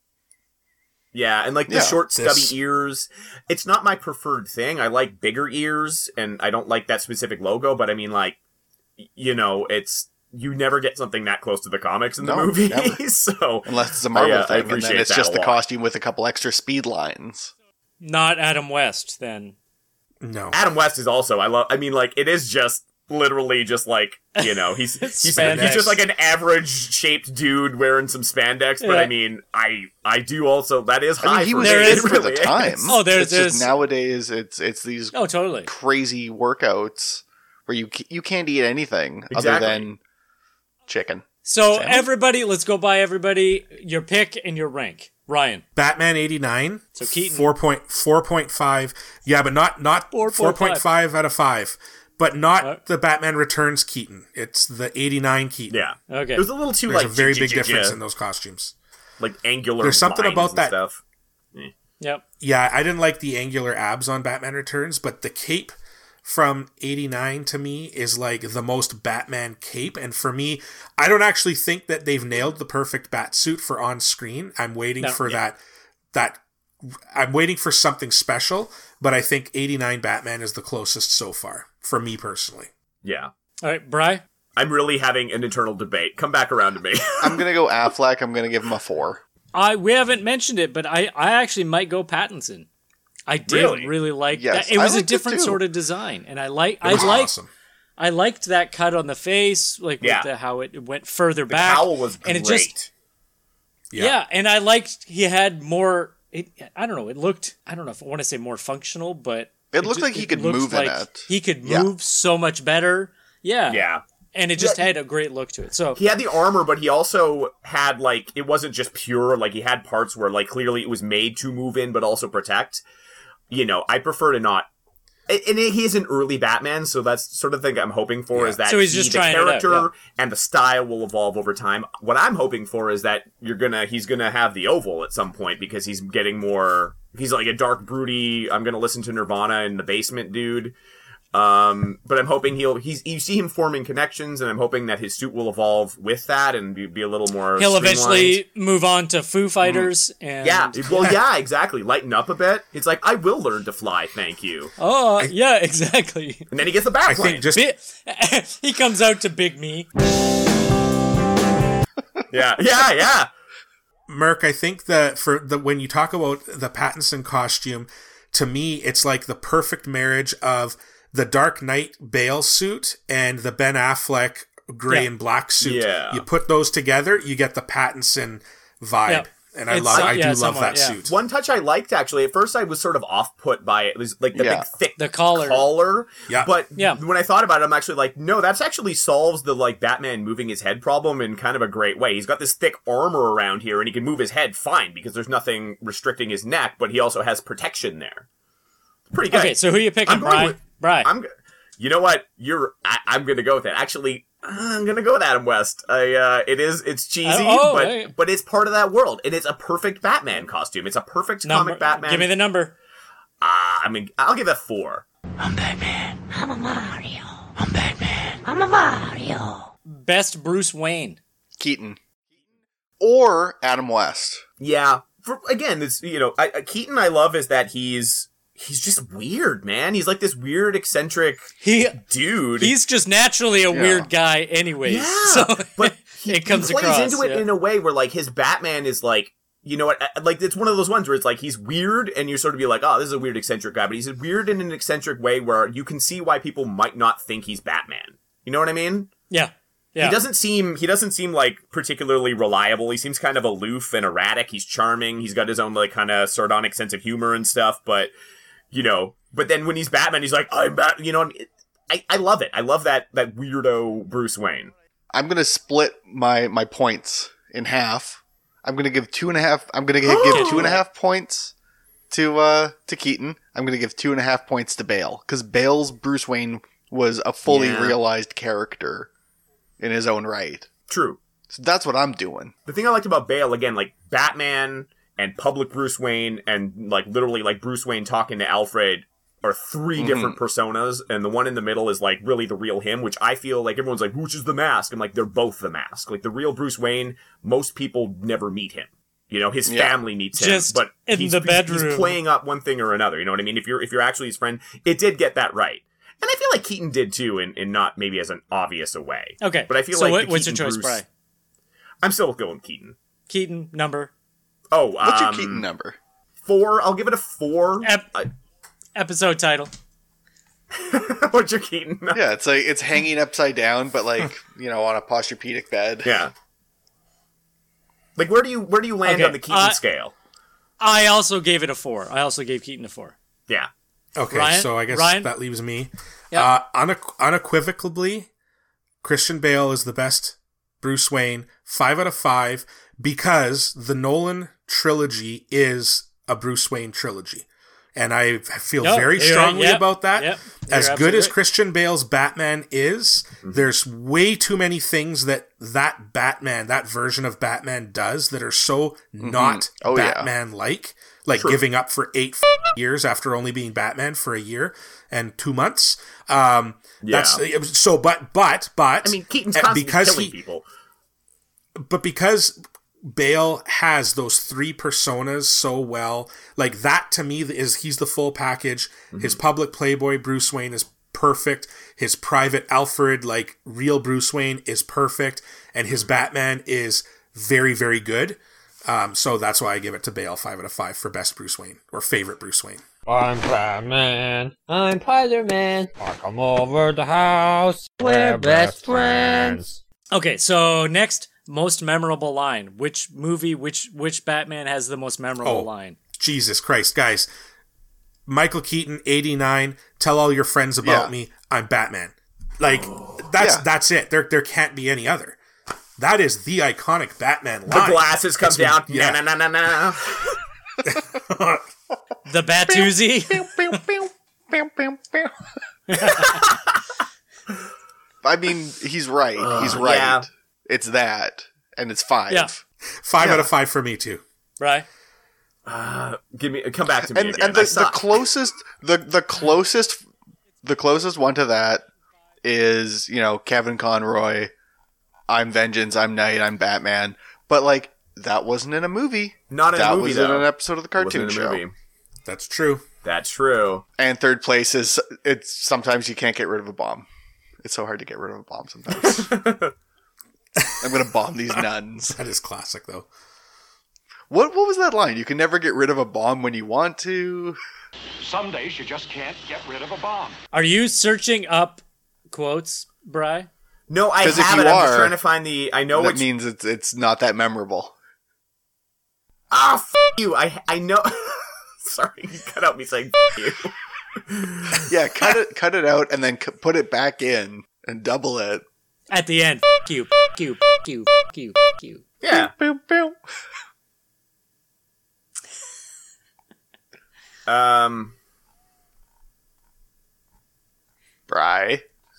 Yeah, and like the Yeah, short, stubby this- ears. It's not my preferred thing. I like bigger ears, and I don't like that specific logo. But I mean, like, y- you know, it's you never get something that close to the comics in the No, movie. never. So Unless it's a Marvel I, uh, I thing, and then appreciate it's that just a the lot. costume with a couple extra speed lines. Not Adam West then. No. Adam West is also. I love. I mean, like, it is just literally just like you know he's he's, he's Spandex. just like an average shaped dude wearing some spandex. But Yeah. I mean, I I do also that is I high. mean, he for was There me. big is- for the It really time. is. Oh, there's- it's just there's- nowadays it's it's these Oh, totally. crazy workouts where you ca- you can't eat anything other Exactly. than chicken. So Sam? everybody, let's go by everybody. Your pick and your rank. Ryan. Batman eighty-nine. So Keaton. four point four point five. Yeah, but not not four four point five. point five out of five. But not What? the Batman Returns Keaton. It's the eighty-nine Keaton. Yeah. Okay. It was a little too There's like a very j- big j- j- difference in those costumes. like angular. There's something lines about and that- stuff. Yep. Yeah, I didn't like the angular abs on Batman Returns, but the cape from eighty-nine to me is like the most Batman cape. And for me, I don't actually think that they've nailed the perfect bat suit for on screen. I'm waiting No, for yeah. that, that, I'm waiting for something special, but I think eighty-nine Batman is the closest so far, for me personally. Yeah. All right, Bri. I'm really having an internal debate. Come back around to me. I'm gonna go Affleck. I'm gonna give him a four. I we haven't mentioned it, but I, I actually might go Pattinson. I did Really? really, like Yes, that. It I was a liked it different too. sort of design, and I like It was I liked awesome. I liked that cut on the face, like Yeah. with the, how it went further the back. cowl was great. and it just Yeah. yeah. and I liked he had more. It, I don't know. It looked. I don't know if I want to say more functional, but It looked ju- like he could looked move in like it. He could Yeah. move so much better. Yeah, yeah. and it just Yeah. had a great look to it. So He had the armor, but he also had, like, it wasn't just pure, like, he had parts where, like, clearly it was made to move in, but also protect. You know, I prefer to not... And he is an early Batman, so that's sort of the thing I'm hoping for, Yeah. is that So he's he, just the trying it out, character yeah. and the style will evolve over time. What I'm hoping for is that you're gonna, he's gonna have the oval at some point, because he's getting more... He's like a dark, broody, I'm gonna listen to Nirvana in the basement dude. Um, but I'm hoping he'll, he's, you see him forming connections, and I'm hoping that his suit will evolve with that and be, be a little more he'll streamlined. eventually move on to Foo Fighters, and Yeah, well, yeah, exactly. Lighten up a bit. It's like, I will learn to fly, thank you. oh yeah, exactly. And then he gets the bat I plane. think just Bi- he comes out to Big Me. Yeah, yeah, yeah. Merc, I think that for the when you talk about the Pattinson costume, to me, it's like the perfect marriage of the Dark Knight Bale suit and the Ben Affleck gray Yeah. and black suit. Yeah. You put those together, you get the Pattinson vibe, Yeah. and I It's love, so- I yeah, do love somewhat, that yeah. suit. One touch I liked, actually. At first, I was sort of off-put by it. It was like the Yeah. big, thick The collar. collar. Yeah. But Yeah. when I thought about it, I'm actually like, no, that's actually solves the, like, Batman moving his head problem in kind of a great way. He's got this thick armor around here, and he can move his head fine, because there's nothing restricting his neck, but he also has protection there. Pretty good. Okay, so who are you picking, I'm going Brian? with- Brian. I'm. g- You know what? You're. I, I'm going to go with that. Actually, I'm going to go with Adam West. I. Uh, it is. It's cheesy, Oh, oh, but hey. but it's part of that world, and it's a perfect Batman costume. It's a perfect Number- comic Batman. Give me the number. Ah, I mean, I'll give it four. I'm Batman. I'm a Mario. I'm Batman. I'm a Mario. Best Bruce Wayne. Keaton. Or Adam West. Yeah. For, again, it's you know, I, I, Keaton. I love is that he's he's just weird, man. He's like this weird, eccentric He dude. he's just naturally a Yeah. weird guy, anyways. Yeah, so but he, it comes he plays across into it yeah. in a way where like his Batman is like, you know what, uh, like it's one of those ones where it's like he's weird and you sort of be like, oh, this is a weird eccentric guy, but he's weird in an eccentric way where you can see why people might not think he's Batman. You know what I mean? yeah, yeah. He doesn't seem he doesn't seem like particularly reliable. He seems kind of aloof and erratic. He's charming. He's got his own like kind of sardonic sense of humor and stuff, but you know, but then when he's Batman, he's like, I'm Bat, you know what I mean? I, I love it. I love that that weirdo Bruce Wayne. I'm gonna split my my points in half. I'm gonna give two and a half. I'm gonna give, give two and a half points to uh to Keaton. I'm gonna give two and a half points to Bale because Bale's Bruce Wayne was a fully Yeah. realized character in his own right. True. So that's what I'm doing. The thing I liked about Bale, again, like Batman and public Bruce Wayne and like literally like Bruce Wayne talking to Alfred are three Mhm. different personas, and the one in the middle is like really the real him, which I feel like everyone's like, which is the mask? I'm like, they're both the mask. Like the real Bruce Wayne, most people never meet him. You know, his Yeah. family meets him, Just but in he's, the he's- bedroom. he's playing up one thing or another. You know what I mean? If you're if you're actually his friend, it did get that right. And I feel like Keaton did too, in, in not maybe as an obvious a way. Okay, But I feel so like what, the what's your Keaton choice, Bruce- Brian? I'm still going Keaton. Keaton number Oh, What's your um, Keaton number? Four. I'll give it a four. Ep- I- episode title. What's your Keaton? Yeah, it's like it's hanging upside down, but like you know on a posturepedic bed. Yeah. Like where do you where do you land Okay, on the Keaton uh, scale? I also gave it a four. I also gave Keaton a four. Yeah. Okay, Ryan? so I guess Ryan? that leaves me. Yeah. Uh, unequ- unequivocally, Christian Bale is the best Bruce Wayne, five out of five, because the Nolan trilogy is a Bruce Wayne trilogy. And I feel No, very you're right. strongly Yep. about that. Yep. As You're good absolutely as right. Christian Bale's Batman is, there's way too many things that that Batman, that version of Batman does that are so not Oh, yeah. Batman-like. Like True. giving up for eight f- years after only being Batman for a year and two months. Um, Yeah. That's so, but, but, but, I mean, Keaton's uh, constantly because killing he, people. but because Bale has those three personas so well, like that to me is he's the full package. His public playboy Bruce Wayne is perfect. His private Alfred, like real Bruce Wayne, is perfect, and his Batman is very, very good. Um, so that's why I give it to Bale five out of five for best Bruce Wayne or favorite Bruce Wayne. I'm Batman. I'm Spider-Man. I come over the house. We're best friends. Okay, so next, most memorable line. Which movie, which which Batman has the most memorable Oh. line? Jesus Christ, guys. Michael Keaton, eighty-nine, tell all your friends about Yeah. me, I'm Batman. Like, that's Yeah. that's it. There there can't be any other. That is the iconic Batman line. The glasses come It's- down. yeah. Na na na na na. The Batoozy. I mean, he's right. He's right. yeah. It's that, and it's five. Yeah. Five out of five for me too. Right. Uh, give me, come back to me And again. and I the, the suck. closest the the closest the closest one to that is, you know, Kevin Conroy. I'm Vengeance. I'm Knight. I'm Batman. But like that wasn't in a movie. Not in a that movie, was though. in an episode of the Wasn't cartoon in a show. movie. That's true. That's true. And third place is it's sometimes you can't get rid of a bomb. It's so hard to get rid of a bomb sometimes. I'm gonna bomb these nuns. That is classic though. What what was that line? You can never get rid of a bomb when you want to. Some days you just can't get rid of a bomb. Are you searching up quotes, Bri? No, I 'Cause if have you it. I'm just are, trying to find the. I know that which. means it's it's not that memorable. Ah, f- you. I I know. Sorry, you cut out me saying f- you. Yeah, cut it cut it out and then c- put it back in and double it. At the end. F you. F you. F you. F you. F you. Yeah. Boom, boom. Um. Bri.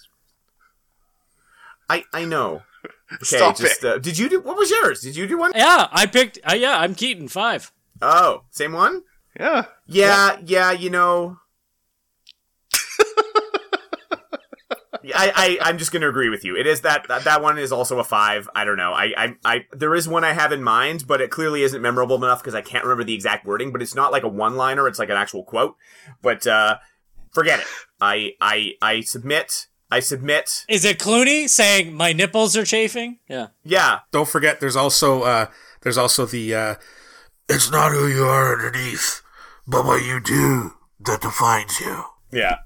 I I know. Okay, Stop just it. uh, did you do? What was yours? Did you do one? Yeah, I picked. Uh, yeah, I'm Keaton. Five. Oh, same one. Yeah. Yeah, yeah. You know. I, I, I'm just going to agree with you. It is that, that that one is also a five. I don't know. I, I, I, there is one I have in mind, but it clearly isn't memorable enough because I can't remember the exact wording. But it's not like a one-liner; it's like an actual quote. But uh, forget it. I, I, I submit. I submit. Is it Clooney saying my nipples are chafing? Yeah. Yeah. Don't forget, there's also uh, there's also the uh, it's not who you are underneath, but what you do that defines you. Yeah.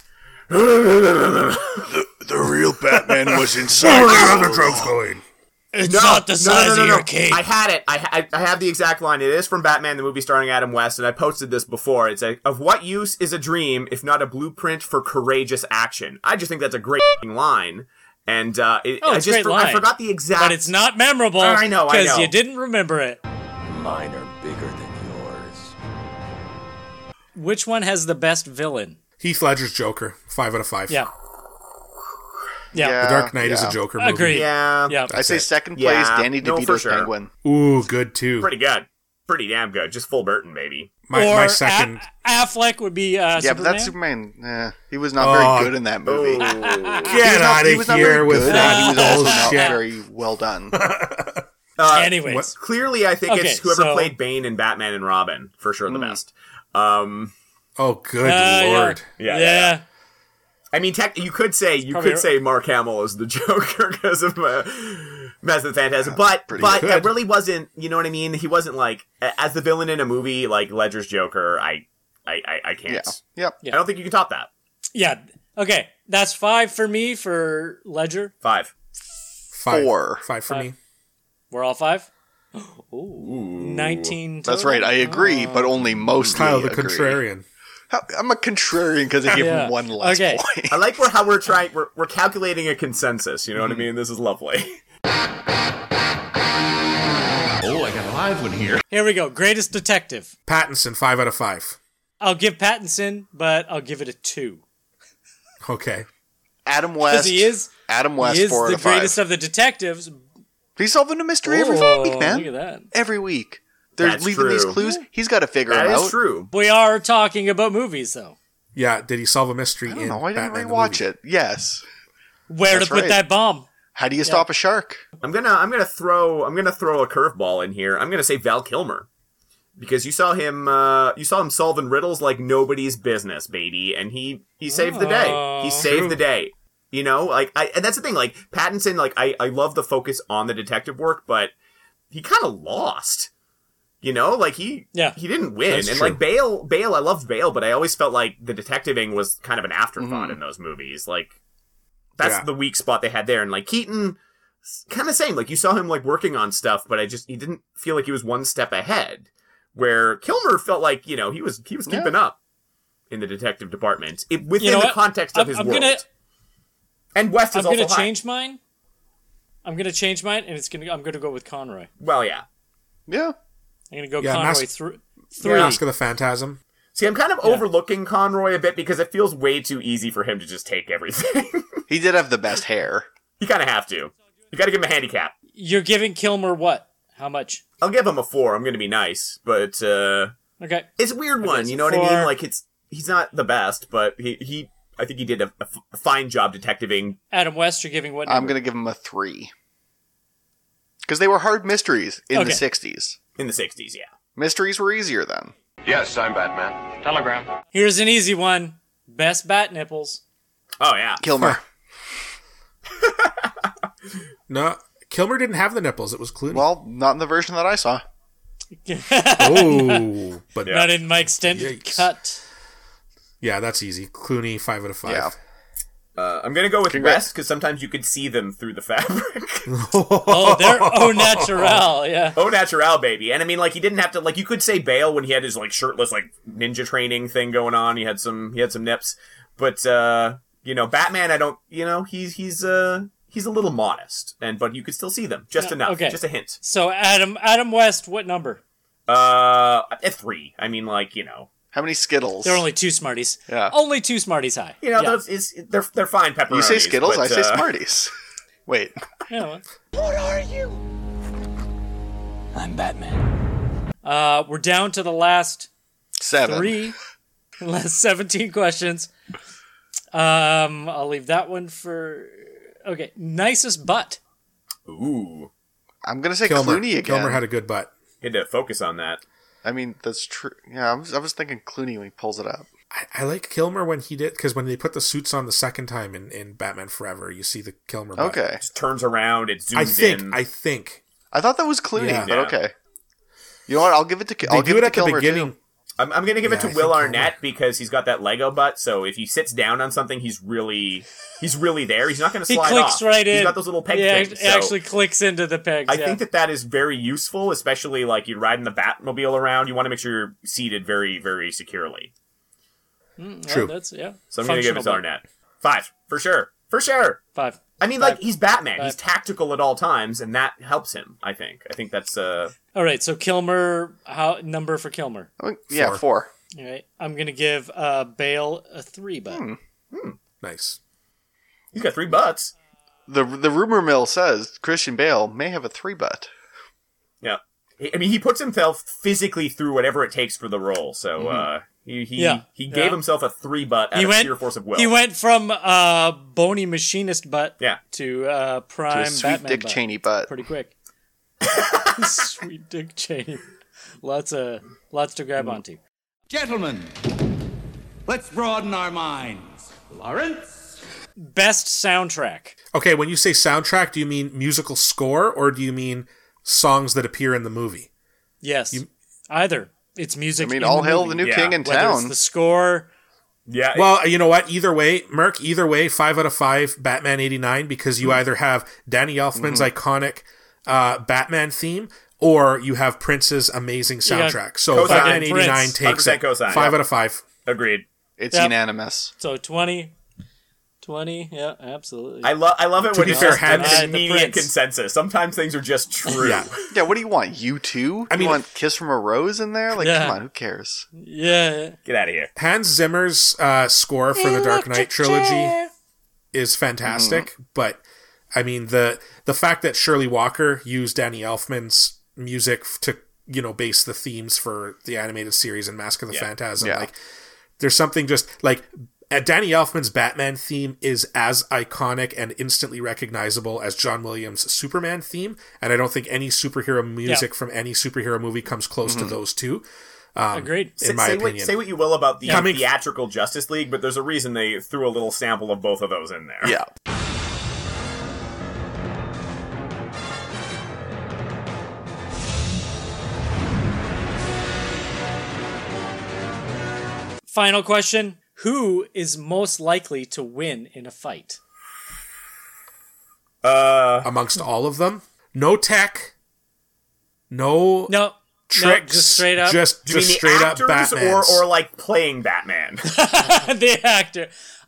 The, the real Batman was Where inside. are the other drugs going? It's not the size of your cape. I had it. I, I I have the exact line. It is from Batman, the movie starring Adam West, and I posted this before. It's a, of what use is a dream if not a blueprint for courageous action? I just think that's a great line. And uh, it, Oh, I it's a just great for- line. I forgot the exact. But it's not memorable. I know, I Because know. you didn't remember it. Mine are bigger than yours. Which one has the best villain? Heath Ledger's Joker, five out of five. Yeah. Yeah. Yeah. The Dark Knight is yeah. a Joker movie. Agreed. Yeah. Yeah. I say it. second place, Yeah, Danny no, for DeVito's sure. Penguin. Ooh, good too. Pretty good. Pretty damn good. Just full Burton, baby. My, or my second. A- Affleck would be uh, Yeah, Superman. but that's Superman. Eh, he was not Oh. very good in that movie. Oh. He was Get not- out he of was not here very with good, that and he was also not bullshit. very well done. Uh, Anyways. what- Clearly, I think Okay, it's whoever so- played Bane and Batman and Robin for sure the Mm. best. Um, Oh, good Uh, lord. yeah, Yeah. yeah. I mean, tech, you could say you Probably could say Mark Hamill is the Joker because of uh, Mask of the Phantasm, but pretty but good. that really wasn't. You know what I mean? He wasn't like a- as the villain in a movie like Ledger's Joker. I I I, I can't. Yeah. Yep. Yeah. I don't think you can top that. Yeah. Okay. That's five for me for Ledger. Five. Five. Four. Five for Five. me. We're all five? Ooh. nineteen. That's total? right. I agree, but only mostly Kyle the agree. contrarian. How- I'm a contrarian because I give Yeah. him one less Okay. point. I like where how we're trying. We're we're calculating a consensus. You know Mm-hmm. what I mean? This is lovely. Oh, I got a live one here. Here we go. Greatest detective. Pattinson, five out of five. I'll give Pattinson, but I'll give it a two. Okay. Adam Because West. he is, Adam West, he is four the out of five. greatest of the detectives. He's solving a mystery every Oh, week, man. look at that. Every week. They're That's leaving these true. clues. He's got to figure That them is out. true. We are talking about movies, though. Yeah, did he solve a mystery I don't in know. I didn't Batman the rewatch movie? it. Yes. Where That's to put right. that bomb? How do you stop a shark? I'm gonna I'm gonna throw I'm gonna throw a curveball in here. I'm gonna say Val Kilmer. Because you saw him uh, you saw him solving riddles like nobody's business, baby, and he he saved the day. Oh. He saved True. the day. You know, like I and that's the thing, like Pattinson, like I, I love the focus on the detective work, but he kind of lost. You know, like he Yeah. he didn't win. That's and true. like Bale Bale, I loved Bale, but I always felt like the detectiving was kind of an afterthought Mhm. in those movies. Like that's Yeah. the weak spot they had there. And like Keaton, kind of same. Like you saw him like working on stuff, but I just he didn't feel like he was one step ahead. Where Kilmer felt like, you know, he was he was keeping up in the detective department it, within You know the what? context of I'm- his I'm world. gonna- And West I'm is also gonna high. change mine. I'm gonna change mine, and it's gonna. I'm gonna go with Conroy. Well, yeah. Yeah. I'm gonna go Yeah, Conroy Mas- through three. Mask of the Phantasm. See, I'm kind of Yeah. overlooking Conroy a bit because it feels way too easy for him to just take everything. He did have the best hair. You kind of have to. You got to give him a handicap. You're giving Kilmer what? How much? I'll give him a four. I'm going to be nice, but uh, Okay. it's a weird one. so You know what I mean? four. Like it's he's not the best, but he, he I think he did a, a f- a fine job detectiving. Adam West, you're giving what? I'm number? going to give him a three. Because they were hard mysteries in Okay. the sixties. In the sixties, yeah. Mysteries were easier then. Yes, I'm Batman. Telegram. Here's an easy one. Best bat nipples. Oh, yeah. Kilmer. No, Kilmer didn't have the nipples. It was Clooney. Well, not in the version that I saw. oh, but Yeah. Not in my extended Yikes. cut. yeah, that's easy. Clooney, five out of five. Yeah. Uh, I'm going to go with Congrats. West because sometimes you could see them through the fabric. Oh, they're au naturel. Yeah. Oh, natural, baby. And I mean, like, he didn't have to, like, you could say Bale when he had his, like, shirtless, like, ninja training thing going on. He had some, he had some nips. But, uh, you know, Batman, I don't, you know, he's, he's, uh, he's a little modest. And, but you could still see them. Just Yeah, enough. okay. Just a hint. So Adam Adam West, what number? Uh, at three. I mean, like, you know, How many Skittles? There are only two Smarties. Yeah. Only two Smarties high. you know, yeah. those is, they're, they're fine pepperonis. You say Skittles, but, I say uh, Smarties. Wait. Yeah, well. What are you? I'm Batman. Uh, we're down to the last Seven. three, last seventeen questions. Um, I'll leave that one for. Okay, nicest butt. Ooh. I'm going to say Kilmer. Clooney again. Kilmer had a good butt. Had to focus on that. I mean, that's true. Yeah, I was, I was thinking Clooney when he pulls it up. I, I like Kilmer when he did, because when they put the suits on the second time in, in Batman Forever, you see the Kilmer butt. Okay. Just turns around, it zooms I think, in. I think. I thought that was Clooney, Yeah. but Yeah. okay. You know what? I'll give it to They I'll do give it it at to the Kilmer beginning. too. I'm, I'm going to give Yeah, it to I Will think Arnett because he's got that Lego butt. So if he sits down on something, he's really, he's really there. He's not going to He slide clicks off. right in. He's got those little peg yeah, things. it so actually clicks into the pegs. I yeah. think that that is very useful, especially like you're riding the Batmobile around. You want to make sure you're seated very, very securely. Mm, True. Well, that's yeah. So I'm going to give it to Functional Arnett. Five for sure, for sure. Five. I mean, Five. like he's Batman. Five. He's tactical at all times, and that helps him. I think. I think that's uh. All right. So Kilmer, how number for Kilmer? I mean, yeah, Four. four. All right. I'm gonna give uh, Bale a three, but Hmm. Nice. He's got three butts. The the rumor mill says Christian Bale may have a three butt. Yeah. He- I mean, he puts himself physically through whatever it takes for the role. So uh, he he, Yeah. he gave Yeah. himself a three butt out he of went. sheer force of will. He went from uh, bony machinist butt Yeah. to uh, To prime a sweet Batman Dick butt. Cheney butt. Pretty quick. Sweet Dick Cheney. Lots of lots to grab onto. Gentlemen, let's broaden our minds. Lawrence? Best soundtrack. Okay, when you say soundtrack, do you mean musical score or do you mean songs that appear in the movie? Yes. Either. It's music. I mean, in all the hail movie. the new Yeah. king in Whether it's town. the score. yeah. Well, you know what? Either way, Merc, either way, five out of five, Batman eighty-nine, because you either have Danny Elfman's iconic uh, Batman theme or you have Prince's amazing You got soundtrack. So Cosign. Batman Prince. eighty-nine one hundred takes percent it. cosign, Five yeah. out of five. Agreed. It's Yep. unanimous. So twenty. twenty. Yeah, absolutely. I love I love it To when be it's fair, just Hans- an Denied the immediate Prince. consensus. Sometimes things are just true. Yeah. Yeah, what do you want? You too? I mean- you want Kiss from a Rose in there? Like, Yeah. come on, who cares? yeah. Get out of here. Hans Zimmer's uh, score for the Dark Knight trilogy is fantastic, but I mean the the fact that Shirley Walker used Danny Elfman's music f- to you know base the themes for the animated series and Mask of the Yeah. Phantasm, Yeah. like there's something just like uh, Danny Elfman's Batman theme is as iconic and instantly recognizable as John Williams' Superman theme, and I don't think any superhero music from any superhero movie comes close to those two. Um, Agreed. In Say, my say opinion, what, say what you will about the Coming- theatrical Justice League, but there's a reason they threw a little sample of both of those in there. Yeah. Final question. Who is most likely to win in a fight? Uh, amongst all of them, no tech, no No. tricks, No, just straight up. just do you mean just the straight up actors Batman. or, or like playing Batman? the actor.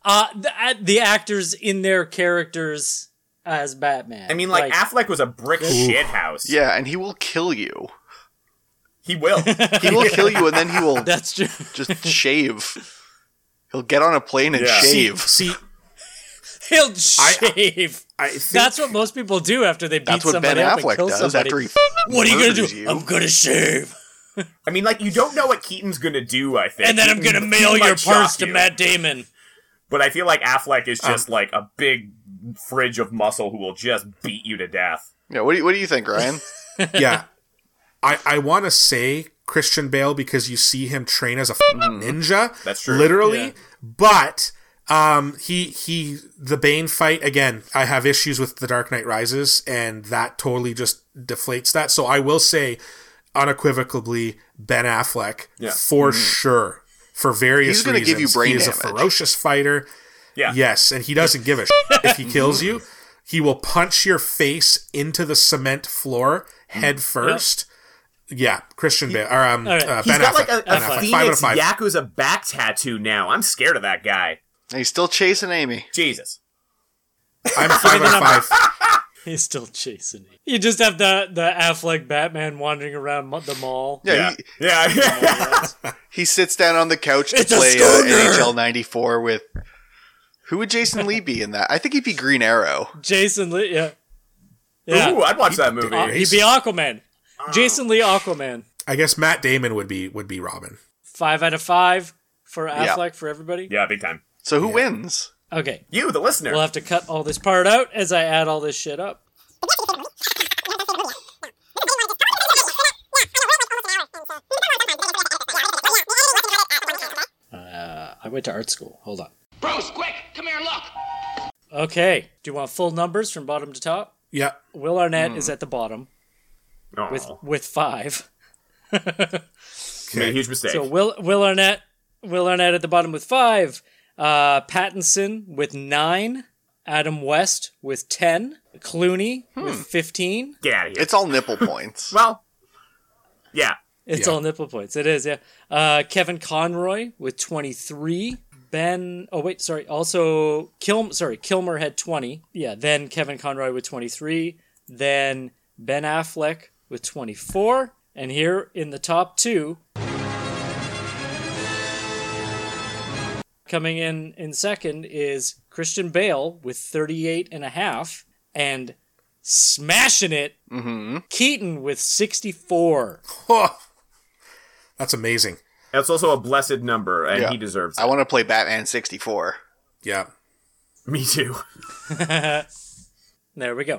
Uh, the, uh, the actors in their characters as Batman. I mean, like, Affleck was a brick shithouse. Yeah, and he will kill you. He will. He will kill you, and then he will That's true. just shave. He'll get on a plane and Yeah. shave. See, He'll shave. I think That's what most people do after they beat That's what somebody Ben up and Affleck kill does somebody. after he What are you gonna do? murders you. I'm gonna shave. I mean, like, you don't know what Keaton's gonna do, I think. And then I'm Keaton- gonna mail Keaton your might shock purse to you. Matt Damon. But I feel like Affleck is Um, just like a big fridge of muscle who will just beat you to death. Yeah, what do you, what do you think, Ryan? yeah. I, I want to say Christian Bale because you see him train as a f- ninja. That's true. Literally. Yeah. But um, he, he, the Bane fight, again, I have issues with The Dark Knight Rises, and that totally just deflates that. So I will say unequivocally Ben Affleck Yeah. for sure. For various He's gonna reasons. give you brain he is damage. a ferocious fighter. Yeah. Yes, and he doesn't give a shit. If he kills you, he will punch your face into the cement floor head first. Yeah, Christian Bale or um, All right. uh, He's Ben got Affleck. like a, Ben a Affleck. Five out of Phoenix five. Yakuza back tattoo now. I'm scared of that guy. He's still chasing Amy. Jesus. I'm five out of five. He's still chasing me. You just have the the Affleck Batman wandering around mo- the mall. Yeah, Yeah. He, Yeah. he sits down on the couch to It's a play uh, schooner. N H L ninety-four with... Who would Jason Lee be in that? I think he'd be Green Arrow. Jason Lee, yeah. Yeah. Ooh, I'd watch that movie. Uh, he'd be Aquaman. Jason Lee Aquaman. I guess Matt Damon would be would be Robin. Five out of five for Yeah. Affleck for everybody. Yeah, big time. So who wins? Okay. You, the listener. We'll have to cut all this part out as I add all this shit up. Uh, I went to art school. Hold on. Bruce, quick, come here and look. Okay. Do you want full numbers from bottom to top? Yeah. Will Arnett is at the bottom Aw. with with five. Made a huge mistake. So Will Will Arnett Will Arnett at the bottom with five. Uh, Pattinson with nine. Adam West with ten. Clooney with fifteen. Get out of here. It's all nipple points. well, yeah. It's Yeah. all nipple points. It is, yeah. Uh, Kevin Conroy with twenty-three. Ben, oh wait, sorry. Also, Kilm, sorry, Kilmer had twenty. Yeah. Then Kevin Conroy with twenty-three. Then Ben Affleck with twenty-four. And here in the top two, coming in in second is Christian Bale with thirty-eight and a half, and smashing it, Keaton with sixty-four. Oh, that's amazing. That's also a blessed number, and Yeah. he deserves it. I want to play Batman sixty-four. Yeah. Me too. There we go.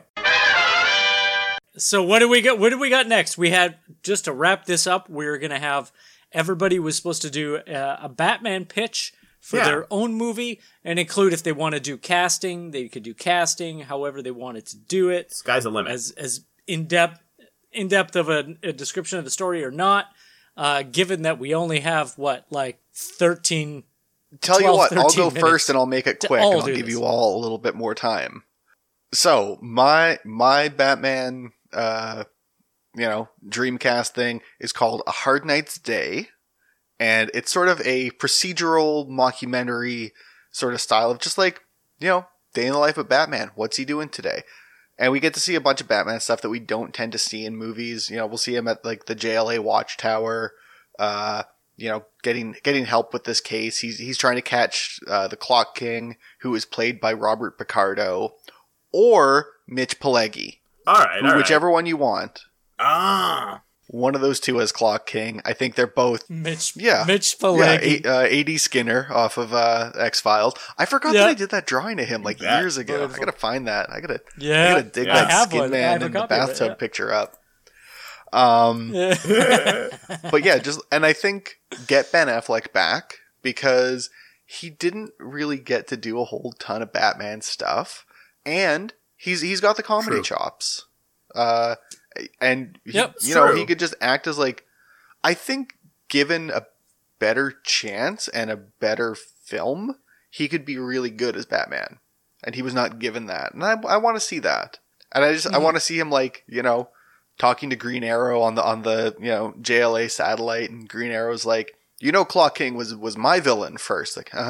So what do we got? What do we got next? We had, just to wrap this up, we were gonna have everybody was supposed to do a, a Batman pitch for Yeah. their own movie and include if they want to do casting, they could do casting, however they wanted to do it, Sky's the limit. as as in depth in depth of a, a description of the story or not. Uh, given that we only have what like thirteen. Tell you twelve, what, I'll thirteen go minutes first and I'll make it to quick all and I'll do give this. you all a little bit more time. So, my my Batman uh you know, Dreamcast thing is called A Hard Night's Day, and it's sort of a procedural mockumentary sort of style of just like, you know, day in the life of Batman. What's he doing today? And we get to see a bunch of Batman stuff that we don't tend to see in movies. You know, we'll see him at like the J L A Watchtower, uh, you know, getting getting help with this case. He's he's trying to catch uh, the Clock King, who is played by Robert Picardo, or Mitch Pileggi, all right, all right. whichever one you want. Ah. One of those two as Clock King. I think they're both. Mitch, Yeah, Mitch Yeah, Pileggi. A- uh, A D Skinner off of uh, X Files. I forgot Yeah. that I did that drawing of him like That- years ago. Beautiful. I gotta find that. I gotta. Yeah, I gotta dig I that have Skin one. I Man have a in the copy of it, bathtub yeah. picture up. Um, but yeah, just and I think get Ben Affleck back because he didn't really get to do a whole ton of Batman stuff, and he's he's got the comedy True. chops. Uh, and he, Yep, you know true. he could just act as like I think given a better chance and a better film, he could be really good as Batman, and he was not given that, and I I want to see that, and I just I want to see him like you know. talking to Green Arrow on the on the you know J L A satellite, and Green Arrow's like, you know, Clock King was was my villain first. Like, uh huh,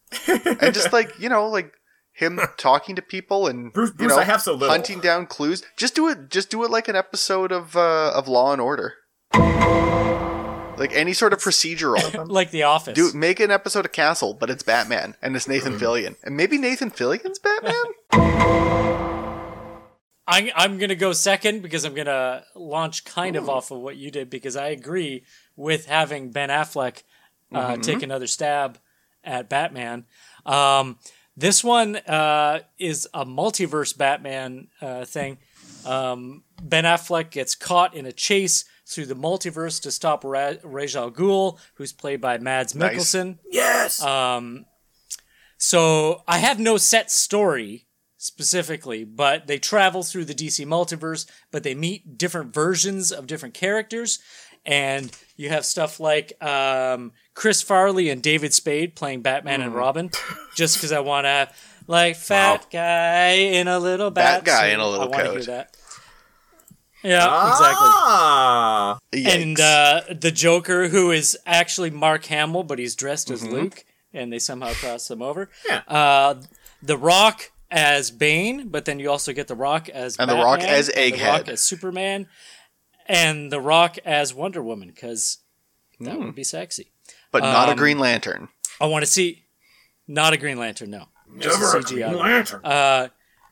And just like, you know, like him talking to people and Bruce, you Bruce, know, I have so little. hunting down clues. Just do it. Just do it like an episode of uh, of Law and Order. Like any sort of procedural. Like The Office. Do make an episode of Castle, but it's Batman and it's Nathan Fillion, and maybe Nathan Fillion's Batman. I, I'm going to go second because I'm going to launch kind of off of what you did because I agree with having Ben Affleck uh, Mm-hmm. take another stab at Batman. Um, this one uh, is a multiverse Batman uh, thing. Um, Ben Affleck gets caught in a chase through the multiverse to stop Ra- Ra's al Ghul, who's played by Mads Nice. Mikkelsen. Yes. Um, so I have no set story specifically, but they travel through the D C multiverse, but they meet different versions of different characters. And you have stuff like um, Chris Farley and David Spade playing Batman and Robin, just because I want to, like, fat Wow. guy in a little bat Bat guy suit. in a little I wanna coat. hear that. Yeah, exactly. Ah. And uh, the Joker, who is actually Mark Hamill, but he's dressed as Luke, and they somehow cross them over. Yeah. Uh, the Rock as Bane, but then you also get The Rock as And The Batman, Rock as and The Rock Egghead. as Superman, and The Rock as Wonder Woman, because that would be sexy. But not a Um, Green Lantern. I want to see... Not a Green Lantern, no. Just Never a a C G I. Green Lantern. Uh,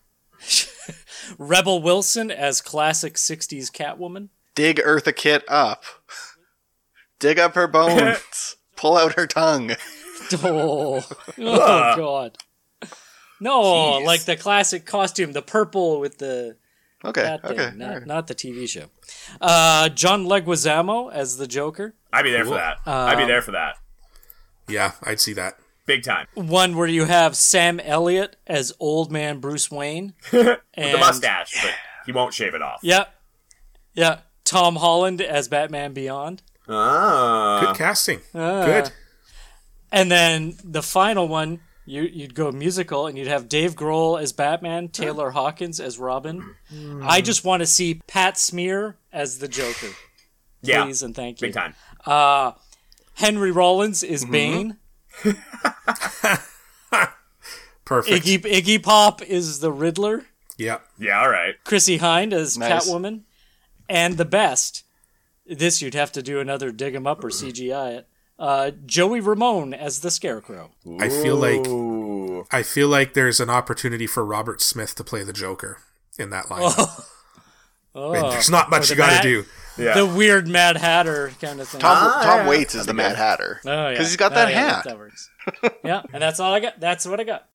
Rebel Wilson as classic sixties Catwoman. Dig Eartha Kitt up. Dig up her bones. Pull out her tongue. Oh, oh God. No, Jeez. like the classic costume, the purple with the Okay, that thing, okay. not, alright. not the T V show. Uh, John Leguizamo as the Joker. I'd be there for that. I'd be there for that. Yeah, I'd see that. Big time. One where you have Sam Elliott as old man Bruce Wayne. With and, the mustache, but he won't shave it off. Yeah. Yeah. Tom Holland as Batman Beyond. Ah. Good casting. Ah. Good. And then the final one, you, you'd go musical, and you'd have Dave Grohl as Batman, Taylor Hawkins as Robin. I just want to see Pat Smear as the Joker. Yeah. Please and thank you. Big time. Uh, Henry Rollins is Bane. Perfect. Iggy, Iggy Pop is the Riddler. Yeah. Yeah, all right. Chrissy Hind as Nice. Catwoman. And the best, this you'd have to do another dig 'em up or C G I it. Uh, Joey Ramone as the Scarecrow. I feel like Ooh. I feel like there's an opportunity for Robert Smith to play the Joker in that lineup. Oh. I mean, there's not much Or you the got to Mad- do. Yeah. The weird Mad Hatter kind of thing. Tom, Ah, Tom yeah. Waits is the Mad Hatter. Oh, yeah. Because he's got Oh, that yeah, hat. That works. Yeah, and that's all I got. That's what I got.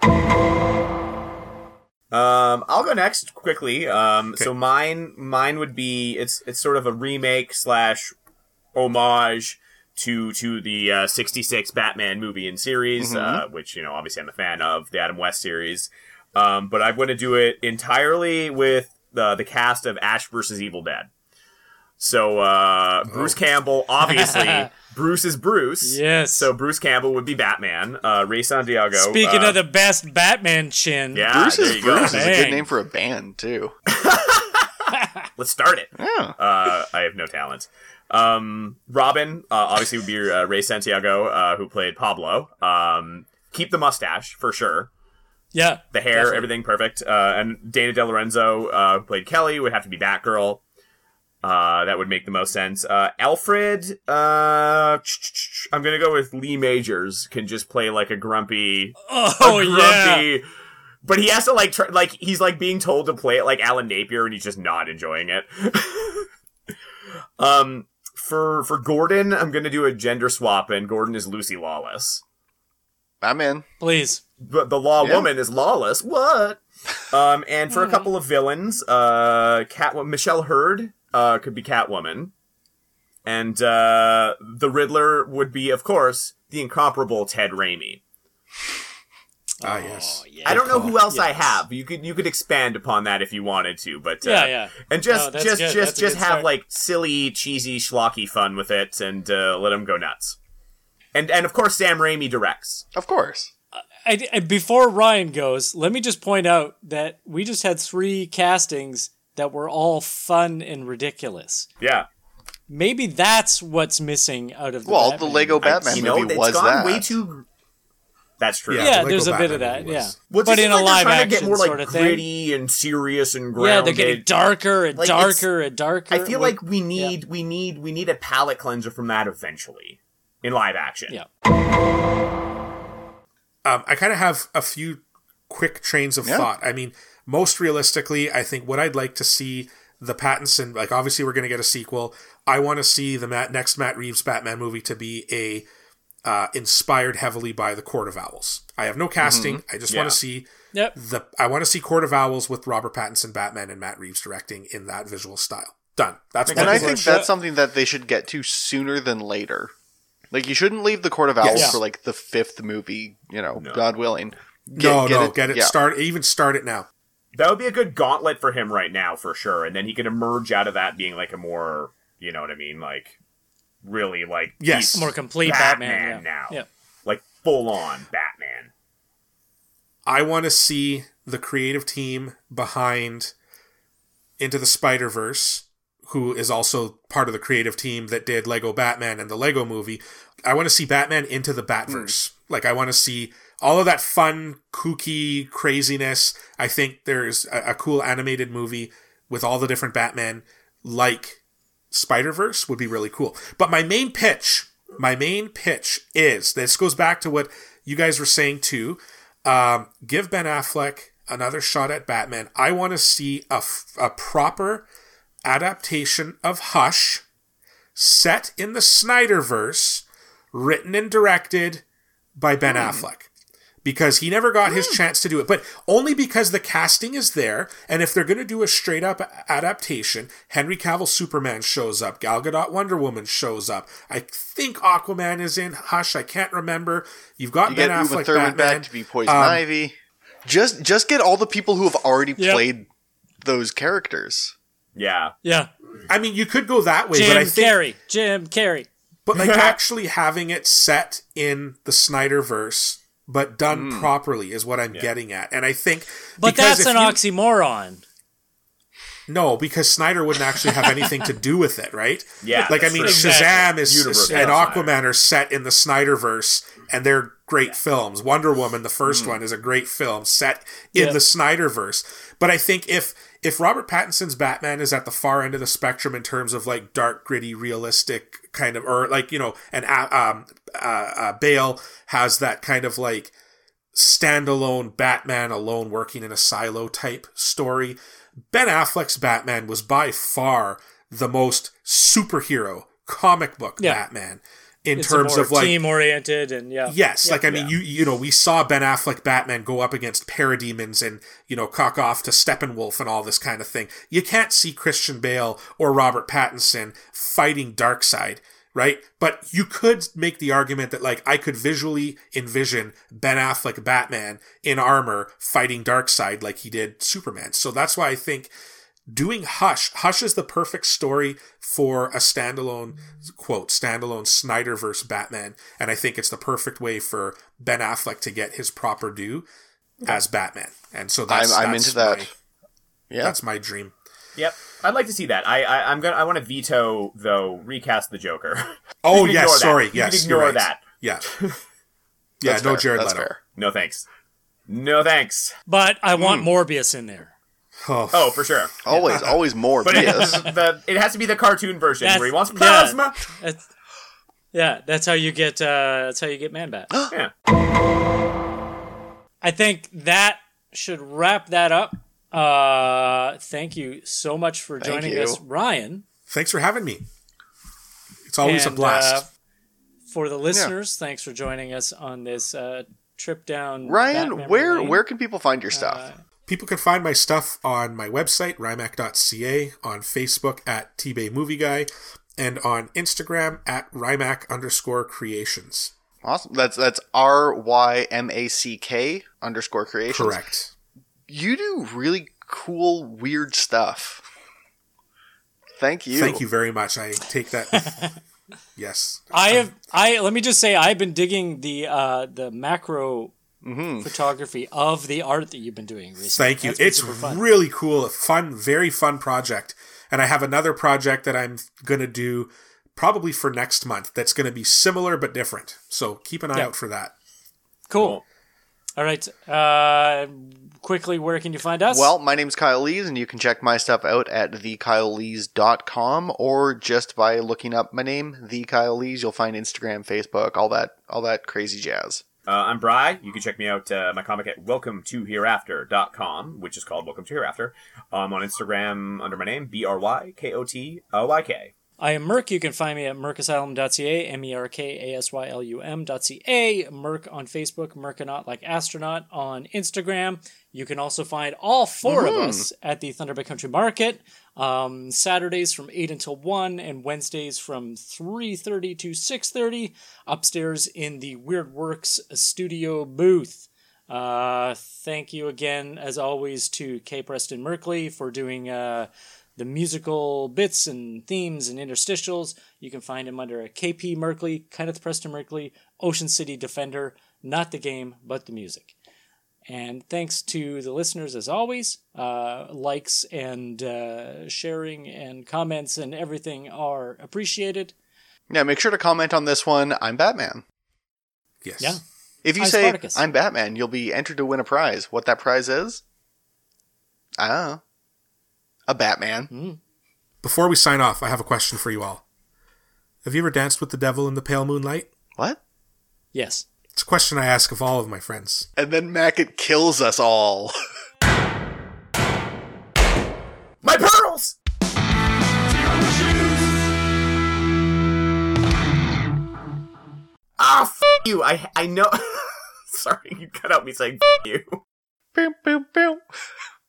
Um, I'll go next quickly. Um, so mine, mine would be it's it's sort of a remake slash homage to to the uh, sixty-six Batman movie and series, uh, which you know obviously I'm a fan of the Adam West series. Um, but I'm going to do it entirely with the the cast of Ash versus Evil Dead. So uh, Bruce Campbell, obviously. Bruce is Bruce. Yes. So Bruce Campbell would be Batman. Uh, Ray Santiago. Speaking uh, of the best Batman chin. yeah, Bruce there is you go. Bruce is a Bang. good name for a band too. Let's start it. Yeah. Uh, I have no talent. Um, Robin, uh, obviously, would be uh, Ray Santiago, uh, who played Pablo. Um, keep the mustache, for sure. Yeah. The hair, definitely. everything perfect. Uh, and Dana De Lorenzo, uh, who played Kelly, would have to be Batgirl. Uh, that would make the most sense. Uh, Alfred, uh, I'm gonna go with Lee Majors, can just play like a grumpy, Oh, a yeah. grumpy, but he has to like, try, like, he's like being told to play it like Alan Napier and he's just not enjoying it. um, for, for Gordon, I'm gonna do a gender swap and Gordon is Lucy Lawless. I'm in. Please. But the law Yeah. woman is lawless. What? Um, and for a couple of villains, uh, Catwoman, Michelle Hurd, uh, could be Catwoman. And, uh, the Riddler would be, of course, the incomparable Ted Raimi. Ah, yes. I don't know who else I Yes. have. You could, you could expand upon that if you wanted to, but, uh, Yeah, yeah. and just, No, that's just, good. just, That's a just good have, start. like, silly, cheesy, schlocky fun with it and, uh, let them go nuts. And, and of course, Sam Raimi directs. Of course. I, I- before Ryan goes, let me just point out that we just had three castings that were all fun and ridiculous. Yeah. Maybe that's what's missing out of the Well, Batman the Lego movie. Batman you know, movie it's was gone that. way too. That's true. Yeah, Yeah, the there's a Lego bit of that. Batman movie Yeah, was- Well, it but just in seems a like they're live trying action to get more like sort of thing. gritty and serious and Yeah, grounded. they're getting darker and Like, it's- darker and darker. I feel We're- like we need we need we need a palate cleanser from that eventually in live action. Yeah. Um, I kind of have a few quick trains of Yeah. thought. I mean, most realistically, I think what I'd like to see the Pattinson, like obviously we're going to get a sequel. I want to see the Matt, next Matt Reeves Batman movie to be a uh, inspired heavily by the Court of Owls. I have no casting. Mm-hmm. I just Yeah. want to see Yep. the. I want to see Court of Owls with Robert Pattinson Batman and Matt Reeves directing in that visual style. Done. That's And what I Makes think sense. that's something that they should get to sooner than later. Like, you shouldn't leave the Court of Owls Yes. for, like, the fifth movie, you know, No. God willing. no, no, get it yeah. start. Even start it now. That would be a good gauntlet for him right now, for sure. And then he could emerge out of that being like a more, you know what I mean, like really like Yes. he's More complete Batman, Batman, yeah. now, Yeah. like full on Batman. I want to see the creative team behind Into the Spider-Verse, who is also part of the creative team that did Lego Batman and the Lego movie. I want to see Batman into the Batverse. Like, I want to see all of that fun, kooky craziness. I think there's a, a cool animated movie with all the different Batman, like Spider-Verse, would be really cool. But my main pitch, my main pitch is, this goes back to what you guys were saying too, um, give Ben Affleck another shot at Batman. I want to see a, f- a proper adaptation of Hush, set in the Snyderverse, written and directed by Ben Affleck. Because he never got his chance to do it. But only because the casting is there, and if they're going to do a straight-up adaptation, Henry Cavill Superman shows up, Gal Gadot Wonder Woman shows up, I think Aquaman is in Hush, I can't remember. You've got You Ben get Uma Affleck Thurman Batman. back to be Poison Um, Ivy. Just, just get all the people who have already Yep. played those characters. Yeah. Yeah. I mean, you could go that way, Jim but I think... Carrey. Jim Carrey. But like actually having it set in the Snyderverse, but done properly is what I'm getting at. And I think... But because that's if an you- oxymoron. No, because Snyder wouldn't actually have anything to do with it, right? Yeah, Like, I that's mean, true. Shazam is, Universe, is- and yeah. Aquaman are set in the Snyderverse, and they're great films. Wonder Woman, the first one, is a great film set in Yeah. the Snyderverse. But I think if if Robert Pattinson's Batman is at the far end of the spectrum in terms of like dark, gritty, realistic kind of, or like, you know, and uh, um, uh, uh, Bale has that kind of like standalone Batman alone working in a silo type story. Ben Affleck's Batman was by far the most superhero comic book Yeah. Batman in It's terms more of like team oriented and yeah. yes, Yeah. like I mean you you know we saw Ben Affleck Batman go up against parademons and you know cock off to Steppenwolf and all this kind of thing. You can't see Christian Bale or Robert Pattinson fighting Darkseid, right? But you could make the argument that like I could visually envision Ben Affleck Batman in armor fighting Darkseid like he did Superman. So that's why I think doing Hush, Hush is the perfect story for a standalone, quote, standalone Snyderverse Batman. And I think it's the perfect way for Ben Affleck to get his proper due as Batman. And so that's, I'm, I'm that's into that. my- yeah. that's my dream. Yep. I'd like to see that. I, I I'm gonna I want to veto though recast the Joker. Oh, You can yes, ignore that. sorry. You yes, can you're ignore right. that. Yeah. yeah, That's no fair. Jared That's Leto. fair. No thanks. No thanks. But I want Morbius in there. Oh, Oh, for sure. Always, always more But it, B S. the, it has to be the cartoon version That's- where he wants yeah. plasma. That's, yeah, that's how you get. Uh, that's how you get Man Bat. Yeah. I think that should wrap that up. Uh, thank you so much for Thank joining you. us, Ryan. thanks for having me. It's always And, a blast. uh, for the listeners, thanks for joining us on this uh, trip down. Ryan, Batman where Lane. where can people find your stuff? Uh, People can find my stuff on my website, rymac dot c a, on Facebook at T-Bay Movie Guy, and on Instagram at rymac underscore creations. Awesome. That's that's R Y M A C K underscore creations. Correct. You do really cool, weird stuff. Thank you. Thank you very much. I take that. with- yes. I have. I let me just say, I've been digging the uh, the macro photography of the art that you've been doing recently. Thank you. That's been It's super fun. really cool. A fun, very fun project. And I have another project that I'm going to do probably for next month that's going to be similar but different. So keep an eye Yeah. out for that. Cool. All right. Uh, quickly, where can you find us? Well, my name's Kyle Lees, and you can check my stuff out at the kyle lees dot com, or just by looking up my name, The Kyle Lees. You'll find Instagram, Facebook, all that, all that crazy jazz. Uh, I'm Bri. You can check me out, uh, my comic at welcome to hereafter dot com, which is called Welcome to Hereafter. I'm on Instagram under my name, B R Y K O T O Y K. I am Merc. You can find me at merc asylum dot c a, M E R K A S Y L U M dot C A. Merc on Facebook, Merconaut like astronaut on Instagram. You can also find all four Mm-hmm. of us at the Thunder Bay Country Market. Um, Saturdays from eight until one, and Wednesdays from three thirty to six thirty, upstairs in the Weird Works studio booth. Uh, thank you again, as always, to K. Preston Merkley for doing... Uh, the musical bits and themes and interstitials. You can find him under K P Merkley, Kenneth Preston Merkley, Ocean City Defender, not the game, but the music. And thanks to the listeners, as always. Uh, likes and uh, sharing and comments and everything are appreciated. Yeah, make sure to comment on this one, I'm Batman. Yes. Yeah. If you I'm say, Spartacus. I'm Batman, you'll be entered to win a prize. What that prize is? I don't know. A Batman. Mm. Before we sign off, I have a question for you all. Have you ever danced with the devil in the pale moonlight? What? Yes. It's a question I ask of all of my friends. And then Mackett kills us all. My pearls! Ah, f*** you. I, I know. Sorry, you cut out me saying f*** you. Boom, boom, boom.